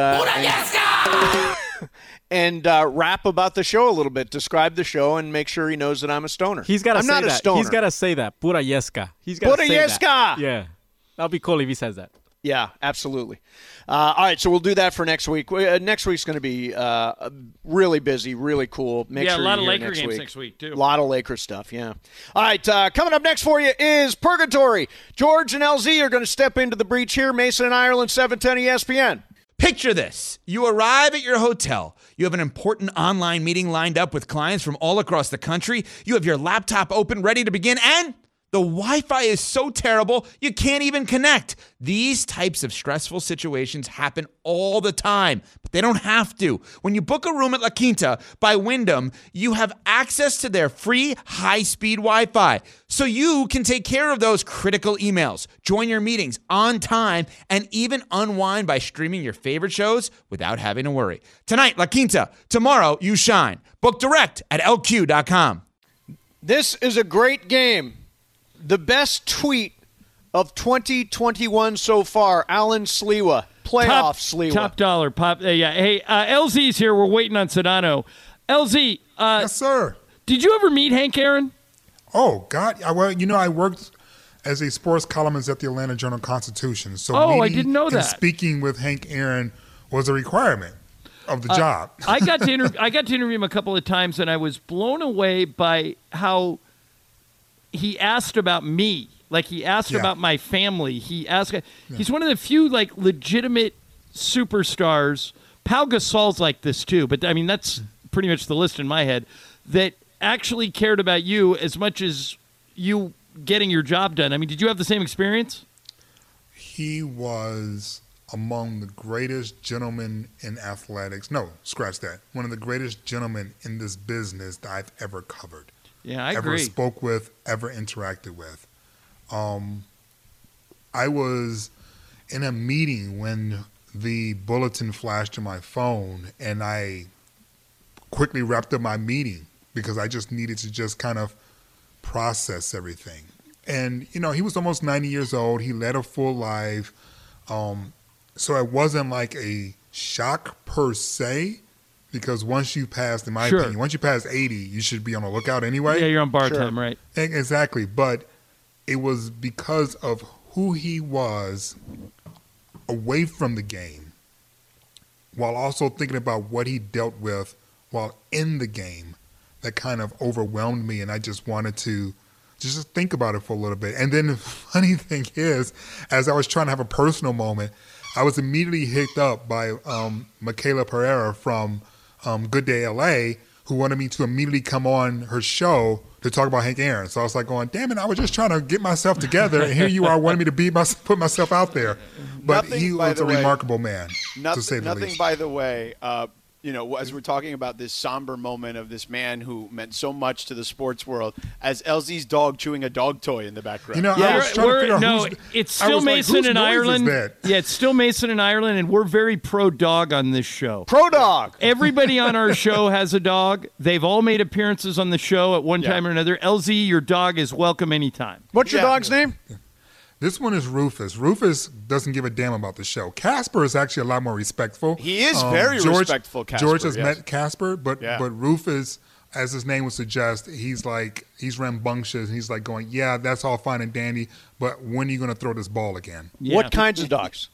rap about the show a little bit, describe the show, and make sure he knows that I'm a stoner. He's got to say not that. A stoner. He's got to say that. Pura yeska. He's got to say that. Yeah, that'll be cool if he says that. Yeah, absolutely. All right, so we'll do that for next week. Next week's going to be really busy, really cool. Make sure a lot of you're Laker games next week, too. A lot of Laker stuff, yeah. All right, coming up next for you is Purgatory. George and LZ are going to step into the breach here. Mason and Ireland, 710 ESPN. Picture this. You arrive at your hotel. You have an important online meeting lined up with clients from all across the country. You have your laptop open, ready to begin, and the Wi-Fi is so terrible, you can't even connect. These types of stressful situations happen all the time, but they don't have to. When you book a room at La Quinta by Wyndham, you have access to their free high-speed Wi-Fi, so you can take care of those critical emails, join your meetings on time, and even unwind by streaming your favorite shows without having to worry. Tonight, La Quinta. Tomorrow, you shine. Book direct at LQ.com. This is a great game. The best tweet of 2021 so far, Alan Sliwa, playoff Sliwa. Top dollar. Yeah. Hey, LZ's here. We're waiting on Sedano. LZ. Yes, sir. Did you ever meet Hank Aaron? Oh, God. Well, I worked as a sports columnist at the Atlanta Journal-Constitution. So I didn't know that. Speaking with Hank Aaron was a requirement of the job. I got to interview him a couple of times, and I was blown away by how he asked about me. Like, he asked about my family. He's one of the few, like, legitimate superstars. Pau Gasol's like this, too. But, I mean, that's pretty much the list in my head. That actually cared about you as much as you getting your job done. I mean, did you have the same experience? He was among the greatest gentlemen in athletics. No, scratch that. One of the greatest gentlemen in this business that I've ever covered. Yeah, I ever agree. Spoke with, ever interacted with. I was in a meeting when the bulletin flashed on my phone, and I quickly wrapped up my meeting because I just needed to just kind of process everything. And, he was almost 90 years old. He led a full life. So it wasn't like a shock per se. Because once you pass, in my opinion, once you pass 80, you should be on the lookout anyway. Yeah, you're on bar time, right? Exactly. But it was because of who he was away from the game, while also thinking about what he dealt with while in the game, that kind of overwhelmed me. And I just wanted to just think about it for a little bit. And then the funny thing is, as I was trying to have a personal moment, I was immediately hit up by Michaela Pereira from Good Day LA, who wanted me to immediately come on her show to talk about Hank Aaron. So I was like going, damn it, I was just trying to get myself together, and here you are wanting me to put myself out there. But he was a remarkable man, to say the least. Nothing, by the way, as we're talking about this somber moment of this man who meant so much to the sports world, as LZ's dog chewing a dog toy in the background. It's still Mason in Ireland. Yeah, it's still Mason in Ireland, and we're very pro-dog on this show. Pro-dog. Everybody on our show has a dog. They've all made appearances on the show at one time or another. LZ, your dog is welcome anytime. What's your dog's name? This one is Rufus. Rufus doesn't give a damn about the show. Casper is actually a lot more respectful. He is very respectful, Casper. George has met Casper, but Rufus, as his name would suggest, he's rambunctious. And he's like going, yeah, that's all fine and dandy, but when are you going to throw this ball again? Yeah. What kinds of dogs?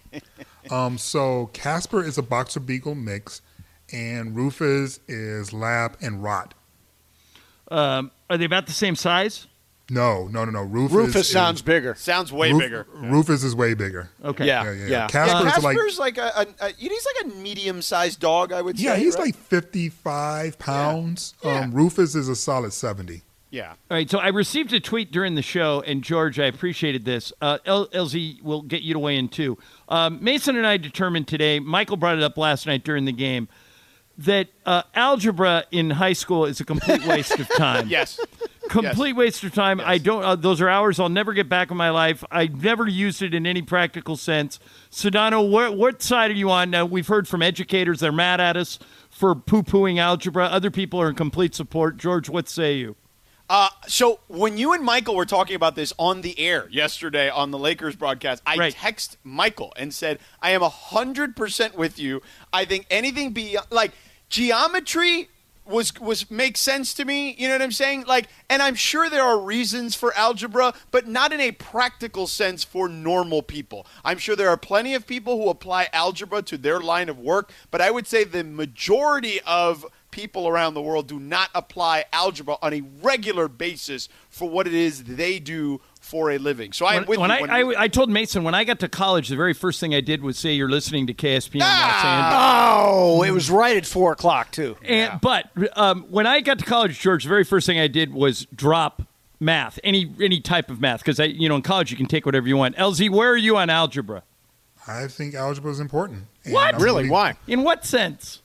So Casper is a Boxer Beagle mix, and Rufus is Lab and Rot. Are they about the same size? No. Rufus sounds bigger. Sounds way bigger. Rufus is way bigger. Okay. Yeah. Casper's like he's like a medium-sized dog, I would say. Yeah, he's like 55 pounds. Yeah. Rufus is a solid 70. Yeah. All right, so I received a tweet during the show, and George, I appreciated this. LZ will get you to weigh in too. Mason and I determined today, Michael brought it up last night during the game, that algebra in high school is a complete waste of time. Yes. Complete waste of time. Yes. I don't. Those are hours I'll never get back in my life. I never used it in any practical sense. Sedano, what side are you on? Now, we've heard from educators. They're mad at us for poo-pooing algebra. Other people are in complete support. George, what say you? So when you and Michael were talking about this on the air yesterday on the Lakers broadcast, I text Michael and said, I am 100% with you. I think anything beyond, like, geometry was makes sense to me, you know what I'm saying? Like, and I'm sure there are reasons for algebra, but not in a practical sense for normal people. I'm sure there are plenty of people who apply algebra to their line of work, but I would say the majority of people around the world do not apply algebra on a regular basis for what it is they do for a living. So I told Mason when I got to college, the very first thing I did was say you're listening to KSPN. Oh, it was right at 4:00 too. But when I got to college, George, the very first thing I did was drop math, any type of math, because in college you can take whatever you want. LZ, where are you on algebra? I think algebra is important. What? Really? Why? In what sense?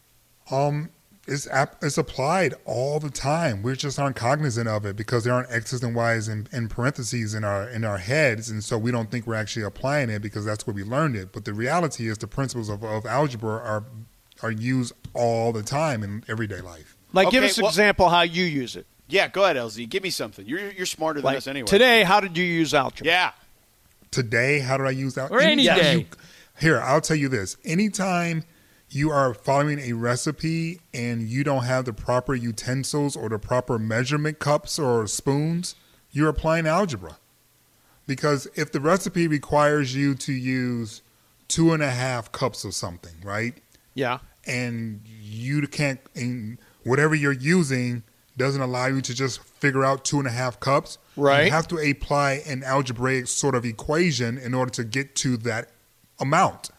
It's applied all the time. We just aren't cognizant of it because there aren't X's and Y's and parentheses in our heads, and so we don't think we're actually applying it because that's where we learned it. But the reality is the principles of algebra are used all the time in everyday life. Like, give us an example how you use it. Yeah, go ahead, LZ. Give me something. You're smarter than us anyway. Today, how did you use algebra? Yeah. Today, how did I use algebra? Or any day. Here, I'll tell you this. Anytime you are following a recipe and you don't have the proper utensils or the proper measurement cups or spoons, you're applying algebra. Because if the recipe requires you to use 2.5 cups of something, right? Yeah. And you can't, and whatever you're using doesn't allow you to just figure out 2.5 cups. Right. You have to apply an algebraic sort of equation in order to get to that amount.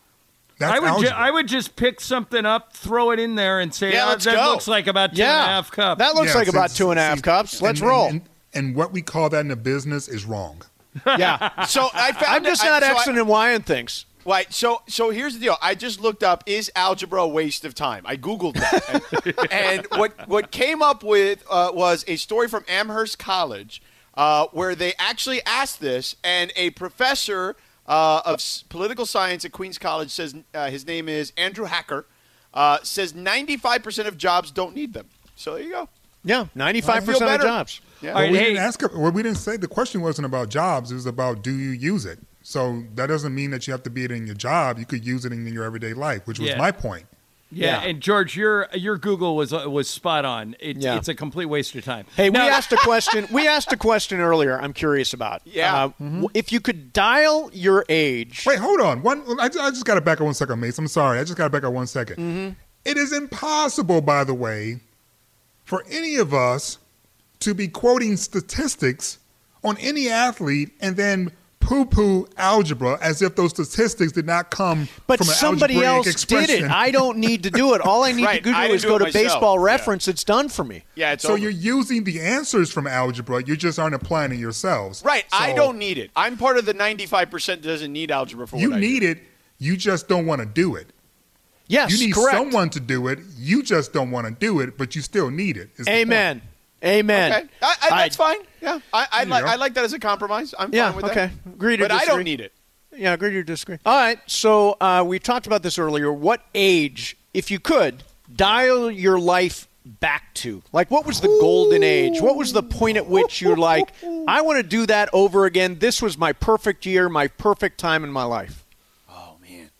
I would just pick something up, throw it in there, and say, let's that go. looks like about 2.5 cups. That looks like about 2.5 cups. Let's roll. And what we call that in the business is wrong. Yeah. So I'm just not Xing and Ying things. Right. So here's the deal. I just looked up, is algebra a waste of time? I Googled that. and what came up with was a story from Amherst College where they actually asked this, and a professor of political science at Queens College says, his name is Andrew Hacker, says 95% of jobs don't need them. So there you go. Yeah, 95% of jobs. Yeah. Well, we didn't say the question wasn't about jobs. It was about, do you use it? So that doesn't mean that you have to be it in your job. You could use it in your everyday life, which was my point. Yeah, and George, your Google was spot on. It's a complete waste of time. Hey, we asked a question. We asked a question earlier. I'm curious about. Yeah. If you could dial your age. Wait, hold on. I just got to back up 1 second, Mace. I'm sorry. I just got to back up 1 second. Mm-hmm. It is impossible, by the way, for any of us to be quoting statistics on any athlete and then poo-poo algebra as if those statistics did not come from an somebody else expression. did it. I don't need to do it. All I need to do is go to Baseball Reference. It's done for me. Yeah, it's so over. You're using the answers from algebra. You just aren't applying it yourselves. Right. So I don't need it. I'm part of the 95% that doesn't need algebra for you what I need do. it. You just don't want to do it. Yes, you need correct. someone to do it. You just don't want to do it, but you still need it. Amen. Amen. Okay. That's fine. Yeah. I like that as a compromise. I'm fine with that. Okay. Agree to but disagree. I don't need it. Yeah, agree to disagree. All right. So we talked about this earlier. What age, if you could, dial your life back to? Like, what was the golden age? What was the point at which you're like, I want to do that over again. This was my perfect year, my perfect time in my life. Oh, man.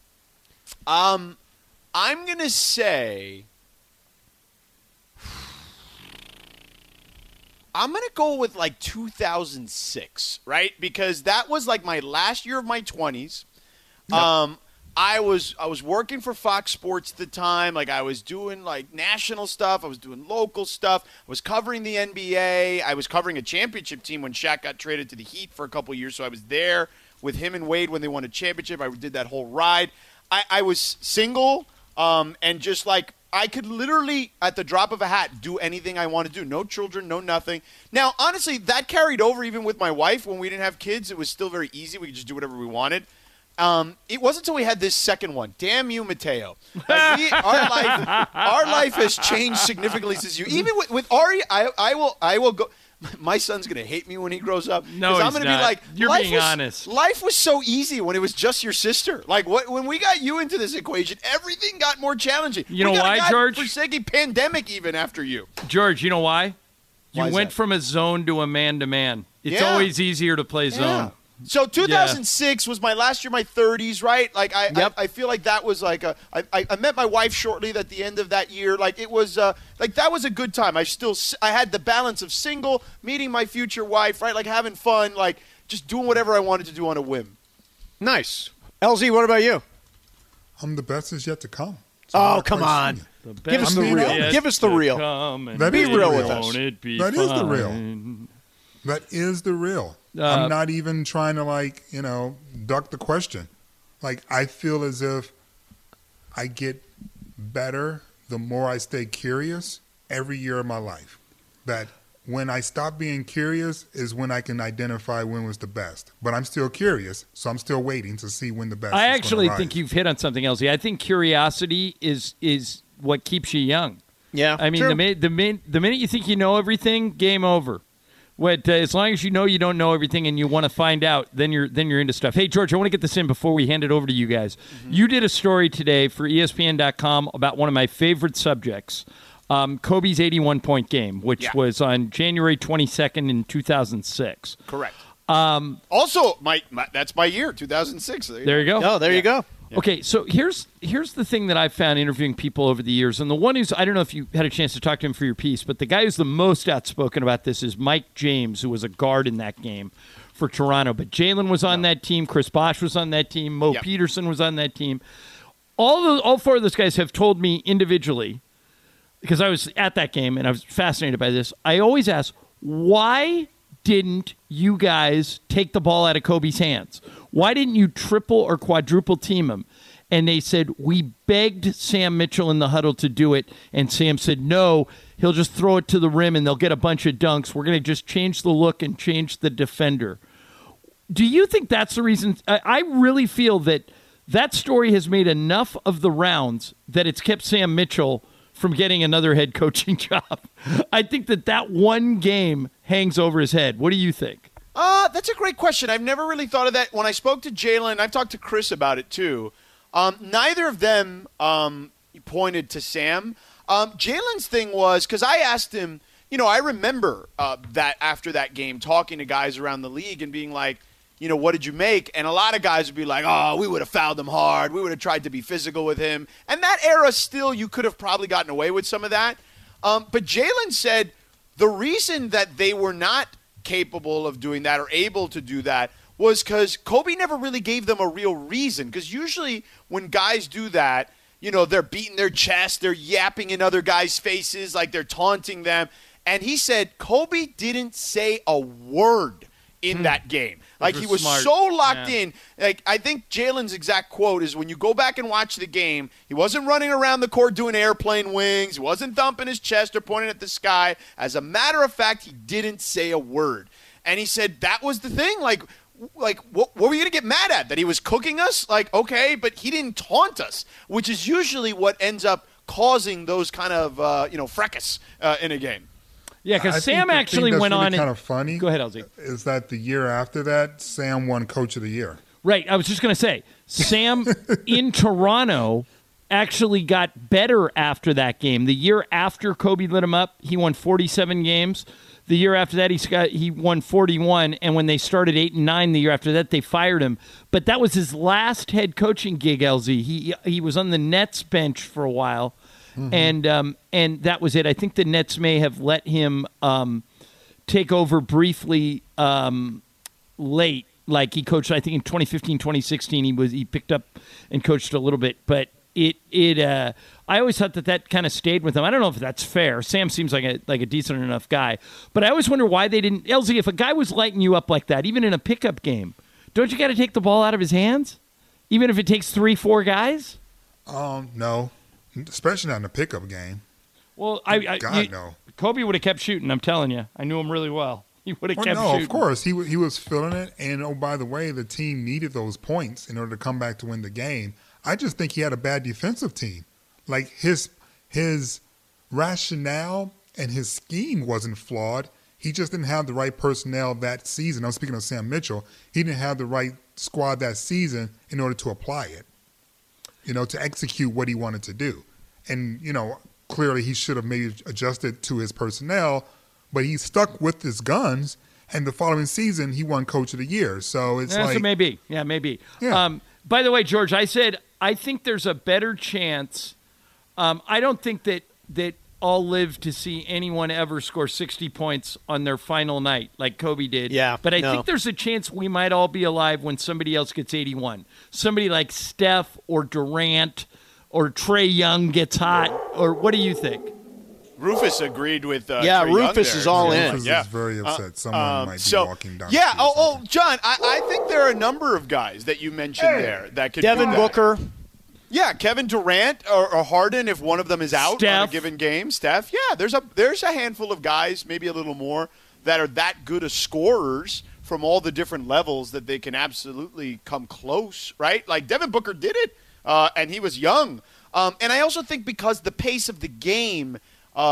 I'm going to say I'm going to go with like 2006, right? Because that was like my last year of my 20s. Yep. I was working for Fox Sports at the time. Like, I was doing like national stuff. I was doing local stuff. I was covering the NBA. I was covering a championship team when Shaq got traded to the Heat for a couple of years. So I was there with him and Wade when they won a championship. I did that whole ride. I was single and just like I could literally, at the drop of a hat, do anything I want to do. No children, no nothing. Now, honestly, that carried over even with my wife. When we didn't have kids, it was still very easy. We could just do whatever we wanted. It wasn't until we had this second one. Damn you, Mateo. Like our life has changed significantly since you. Even with Ari, I will go. My son's going to hate me when he grows up. No, I'm he's gonna not. Be like, you're being honest. Life was so easy when it was just your sister. Like when we got you into this equation, everything got more challenging. You know why, George? Forsaking pandemic even after you. George, you know why? You Why is went that? from a zone to a man-to-man. It's Yeah. always easier to play zone. Yeah. So 2006 was my last year, my 30s, right? Like I feel like that was like I met my wife shortly at the end of that year. Like it was like that was a good time. I had the balance of single, meeting my future wife, right? Like having fun, like just doing whatever I wanted to do on a whim. Nice. LZ, what about you? The best is yet to come. Oh, come on. Give us the real. Give us the real. Be real with us. That is the real. That is the real. I'm not even trying to duck the question. Like, I feel as if I get better the more I stay curious every year of my life. That when I stop being curious is when I can identify when was the best. But I'm still curious, so I'm still waiting to see when the best I is actually gonna think rise. you've hit on something else. I think curiosity is what keeps you young. Yeah, I mean, the minute you think you know everything, game over. As long as you know you don't know everything and you want to find out, then you're into stuff. Hey, George, I want to get this in before we hand it over to you guys. Mm-hmm. You did a story today for ESPN.com about one of my favorite subjects, Kobe's 81-point game, which was on January 22nd in 2006. Correct. Also, that's my year, 2006. There you go. Oh, there you go. Yeah. Okay, so here's the thing that I've found interviewing people over the years, and the one who's, I don't know if you had a chance to talk to him for your piece, but the guy who's the most outspoken about this is Mike James, who was a guard in that game for Toronto. But Jalen was on that team, Chris Bosh was on that team, Mo Peterson was on that team. All four of those guys have told me individually, because I was at that game and I was fascinated by this, I always ask, why didn't you guys take the ball out of Kobe's hands? Why didn't you triple or quadruple team him? And they said, we begged Sam Mitchell in the huddle to do it. And Sam said, no, he'll just throw it to the rim and they'll get a bunch of dunks. We're going to just change the look and change the defender. Do you think that's the reason? I really feel that story has made enough of the rounds that it's kept Sam Mitchell from getting another head coaching job. I think that one game hangs over his head. What do you think? That's a great question. I've never really thought of that. When I spoke to Jalen, I've talked to Chris about it too. Neither of them pointed to Sam. Jalen's thing was, because I asked him, I remember that after that game talking to guys around the league and being like, what did you make? And a lot of guys would be like, oh, we would have fouled him hard. We would have tried to be physical with him. And that era still, you could have probably gotten away with some of that. But Jalen said the reason that they were not capable of doing that or able to do that was because Kobe never really gave them a real reason. Because usually when guys do that, they're beating their chest, they're yapping in other guys' faces, like they're taunting them. And he said Kobe didn't say a word in that game. Like, he was smart. so locked in. Like, I think Jalen's exact quote is, when you go back and watch the game, he wasn't running around the court doing airplane wings. He wasn't thumping his chest or pointing at the sky. As a matter of fact, he didn't say a word. And he said that was the thing. Like what were you going to get mad at? That he was cooking us? Like, okay, but he didn't taunt us, which is usually what ends up causing those kind of, fracas in a game. Yeah, because Sam actually went on. Kind of funny. Go ahead, LZ. Is that the year after that, Sam won Coach of the Year? Right. I was just going to say, Sam in Toronto actually got better after that game. The year after Kobe lit him up, he won 47 games. The year after that, he won 41, and when they started 8-9 the year after that, they fired him. But that was his last head coaching gig, LZ. He was on the Nets bench for a while, and that was it. I think the Nets may have let him take over briefly late. Like, he coached, I think, in 2015, 2016, he picked up and coached a little bit, but I always thought that kind of stayed with him. I don't know if that's fair. Sam seems like a decent enough guy, but I always wonder why they didn't. LZ, if a guy was lighting you up like that, even in a pickup game, don't you got to take the ball out of his hands, even if it takes 3-4 guys? No, especially not in a pickup game. Well, no. Kobe would have kept shooting. I'm telling you, I knew him really well. He would have kept shooting. Of course, he was feeling it, and oh, by the way, the team needed those points in order to come back to win the game. I just think he had a bad defensive team. Like, his rationale and his scheme wasn't flawed. He just didn't have the right personnel that season. I'm speaking of Sam Mitchell. He didn't have the right squad that season in order to apply it, to execute what he wanted to do. And, clearly he should have maybe adjusted to his personnel, but he stuck with his guns, and the following season he won Coach of the Year. So it's so maybe. Yeah, maybe. Yeah. By the way, George, I said I think there's a better chance. I don't think that I'll live to see anyone ever score 60 points on their final night like Kobe did. Yeah, but I think there's a chance we might all be alive when somebody else gets 81. Somebody like Steph or Durant or Trae Young gets hot. Or what do you think? Rufus agreed with Trae Rufus Young is all in. Rufus is very upset. Someone might be walking down. Yeah. John, I think there are a number of guys that you mentioned there that could. Devin Booker. Yeah, Kevin Durant or Harden if one of them is out Steph. on a given game. Steph. Yeah, there's a handful of guys, maybe a little more, that are that good of scorers from all the different levels that they can absolutely come close, right? Like Devin Booker did it, and he was young. And I also think because the pace of the game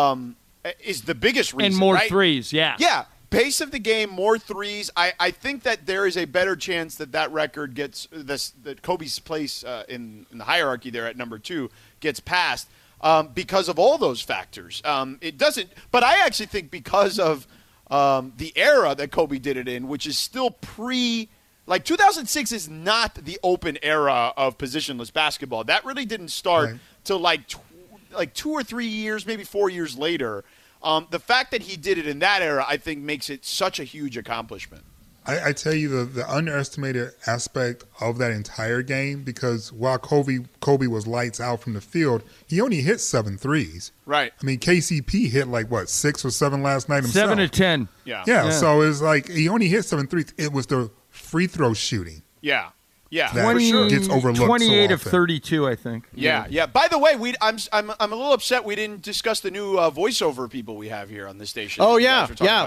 is the biggest reason, and more right? threes, yeah. Yeah, pace of the game, more threes. I think that there is a better chance that record gets that Kobe's place in the hierarchy there at number 2 gets passed because of all those factors. It doesn't, but I actually think because of the era that Kobe did it in, which is still like 2006 is not the open era of positionless basketball. That really didn't start till like 2 or 3 years, maybe 4 years later. The fact that he did it in that era, I think, makes it such a huge accomplishment. I tell you the underestimated aspect of that entire game, because while Kobe was lights out from the field, he only hit 7 threes. Right. I mean, KCP hit 6 or 7 last night himself. 7 to 10. Yeah. So it's like he only hit 7 threes. It was the free throw shooting. Yeah. Yeah, that for sure gets overlooked. 28 so of 32, I think. Yeah. By the way, I'm a little upset we didn't discuss the new voiceover people we have here on the station. Oh yeah.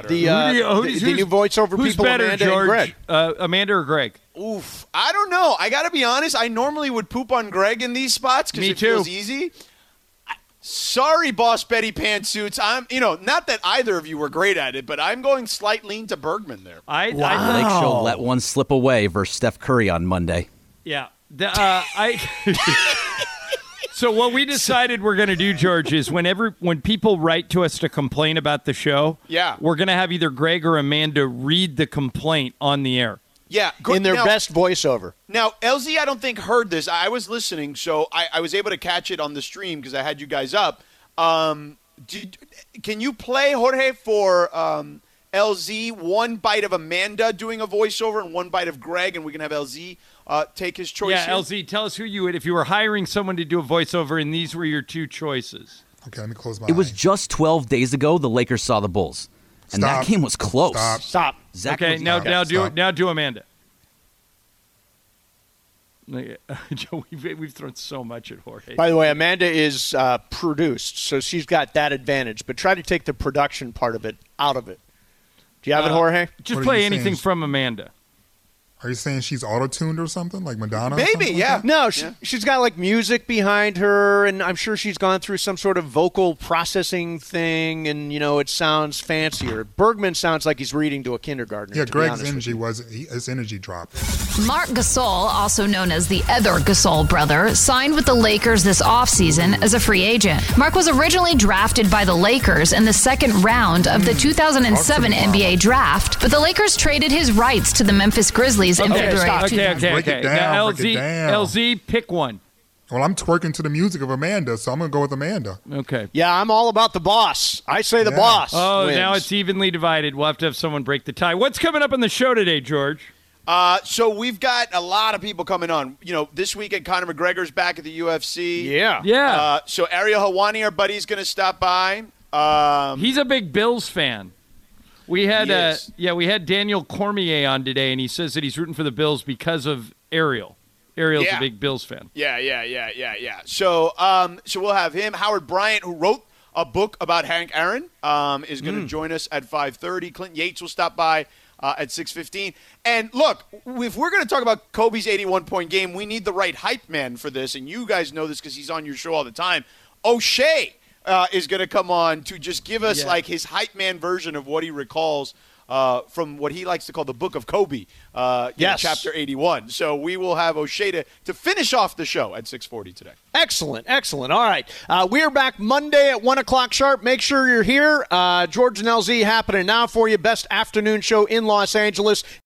The new voiceover who's people. Better, Amanda George? And Greg. Amanda or Greg? Oof, I don't know. I got to be honest. I normally would poop on Greg in these spots because it feels easy. Sorry, Boss Betty Pantsuits. I'm, not that either of you were great at it, but I'm going slight lean to Bergman there. Blake Show let one slip away versus Steph Curry on Monday. Yeah. So what we decided we're going to do, George, is when people write to us to complain about the show, we're going to have either Greg or Amanda read the complaint on the air. Yeah, in their best voiceover. Now, LZ, I don't think heard this. I was listening, so I was able to catch it on the stream because I had you guys up. Can you play, Jorge, for LZ one bite of Amanda doing a voiceover and one bite of Greg, and we can have LZ take his choice? Yeah, here? LZ, tell us who you would if you were hiring someone to do a voiceover, and these were your 2 choices. Okay, let me close my eyes. It was just 12 days ago the Lakers saw the Bulls. And that game was close. Stop. Okay, now do Amanda. Joe, we've thrown so much at Jorge. By the way, Amanda is produced, so she's got that advantage. But try to take the production part of it out of it. Do you have it, Jorge? Just play anything from Amanda. Are you saying she's auto-tuned or something, like Madonna? Maybe, yeah. Like no, she's got like music behind her, and I'm sure she's gone through some sort of vocal processing thing, and it sounds fancier. Bergman sounds like he's reading to a kindergartner. Yeah, Greg's energy his energy dropped. Marc Gasol, also known as the other Gasol brother, signed with the Lakers this offseason as a free agent. Marc was originally drafted by the Lakers in the second round of the 2007 NBA draft, but the Lakers traded his rights to the Memphis Grizzlies in February. Okay. Now, LZ, pick one. Well, I'm twerking to the music of Amanda, so I'm going to go with Amanda. Okay. Yeah, I'm all about the boss. I say the boss. Oh, wins. Now it's evenly divided. We'll have to have someone break the tie. What's coming up on the show today, George? So we've got a lot of people coming on. This weekend, Conor McGregor's back at the UFC. Yeah. So Ariel Helwani, our buddy, is going to stop by. He's a big Bills fan. We had Daniel Cormier on today, and he says that he's rooting for the Bills because of Ariel. Ariel's a big Bills fan. Yeah. So we'll have him. Howard Bryant, who wrote a book about Hank Aaron, is going to join us at 5:30. Clinton Yates will stop by at 6:15. And look, if we're going to talk about Kobe's 81-point game, we need the right hype man for this, and you guys know this because he's on your show all the time. O'Shea is going to come on to just give us like his hype man version of what he recalls from what he likes to call the Book of Kobe, Chapter 81. So we will have O'Shea to finish off the show at 6:40 today. Excellent. All right. We are back Monday at 1 o'clock sharp. Make sure you're here. George and LZ happening now for you. Best afternoon show in Los Angeles.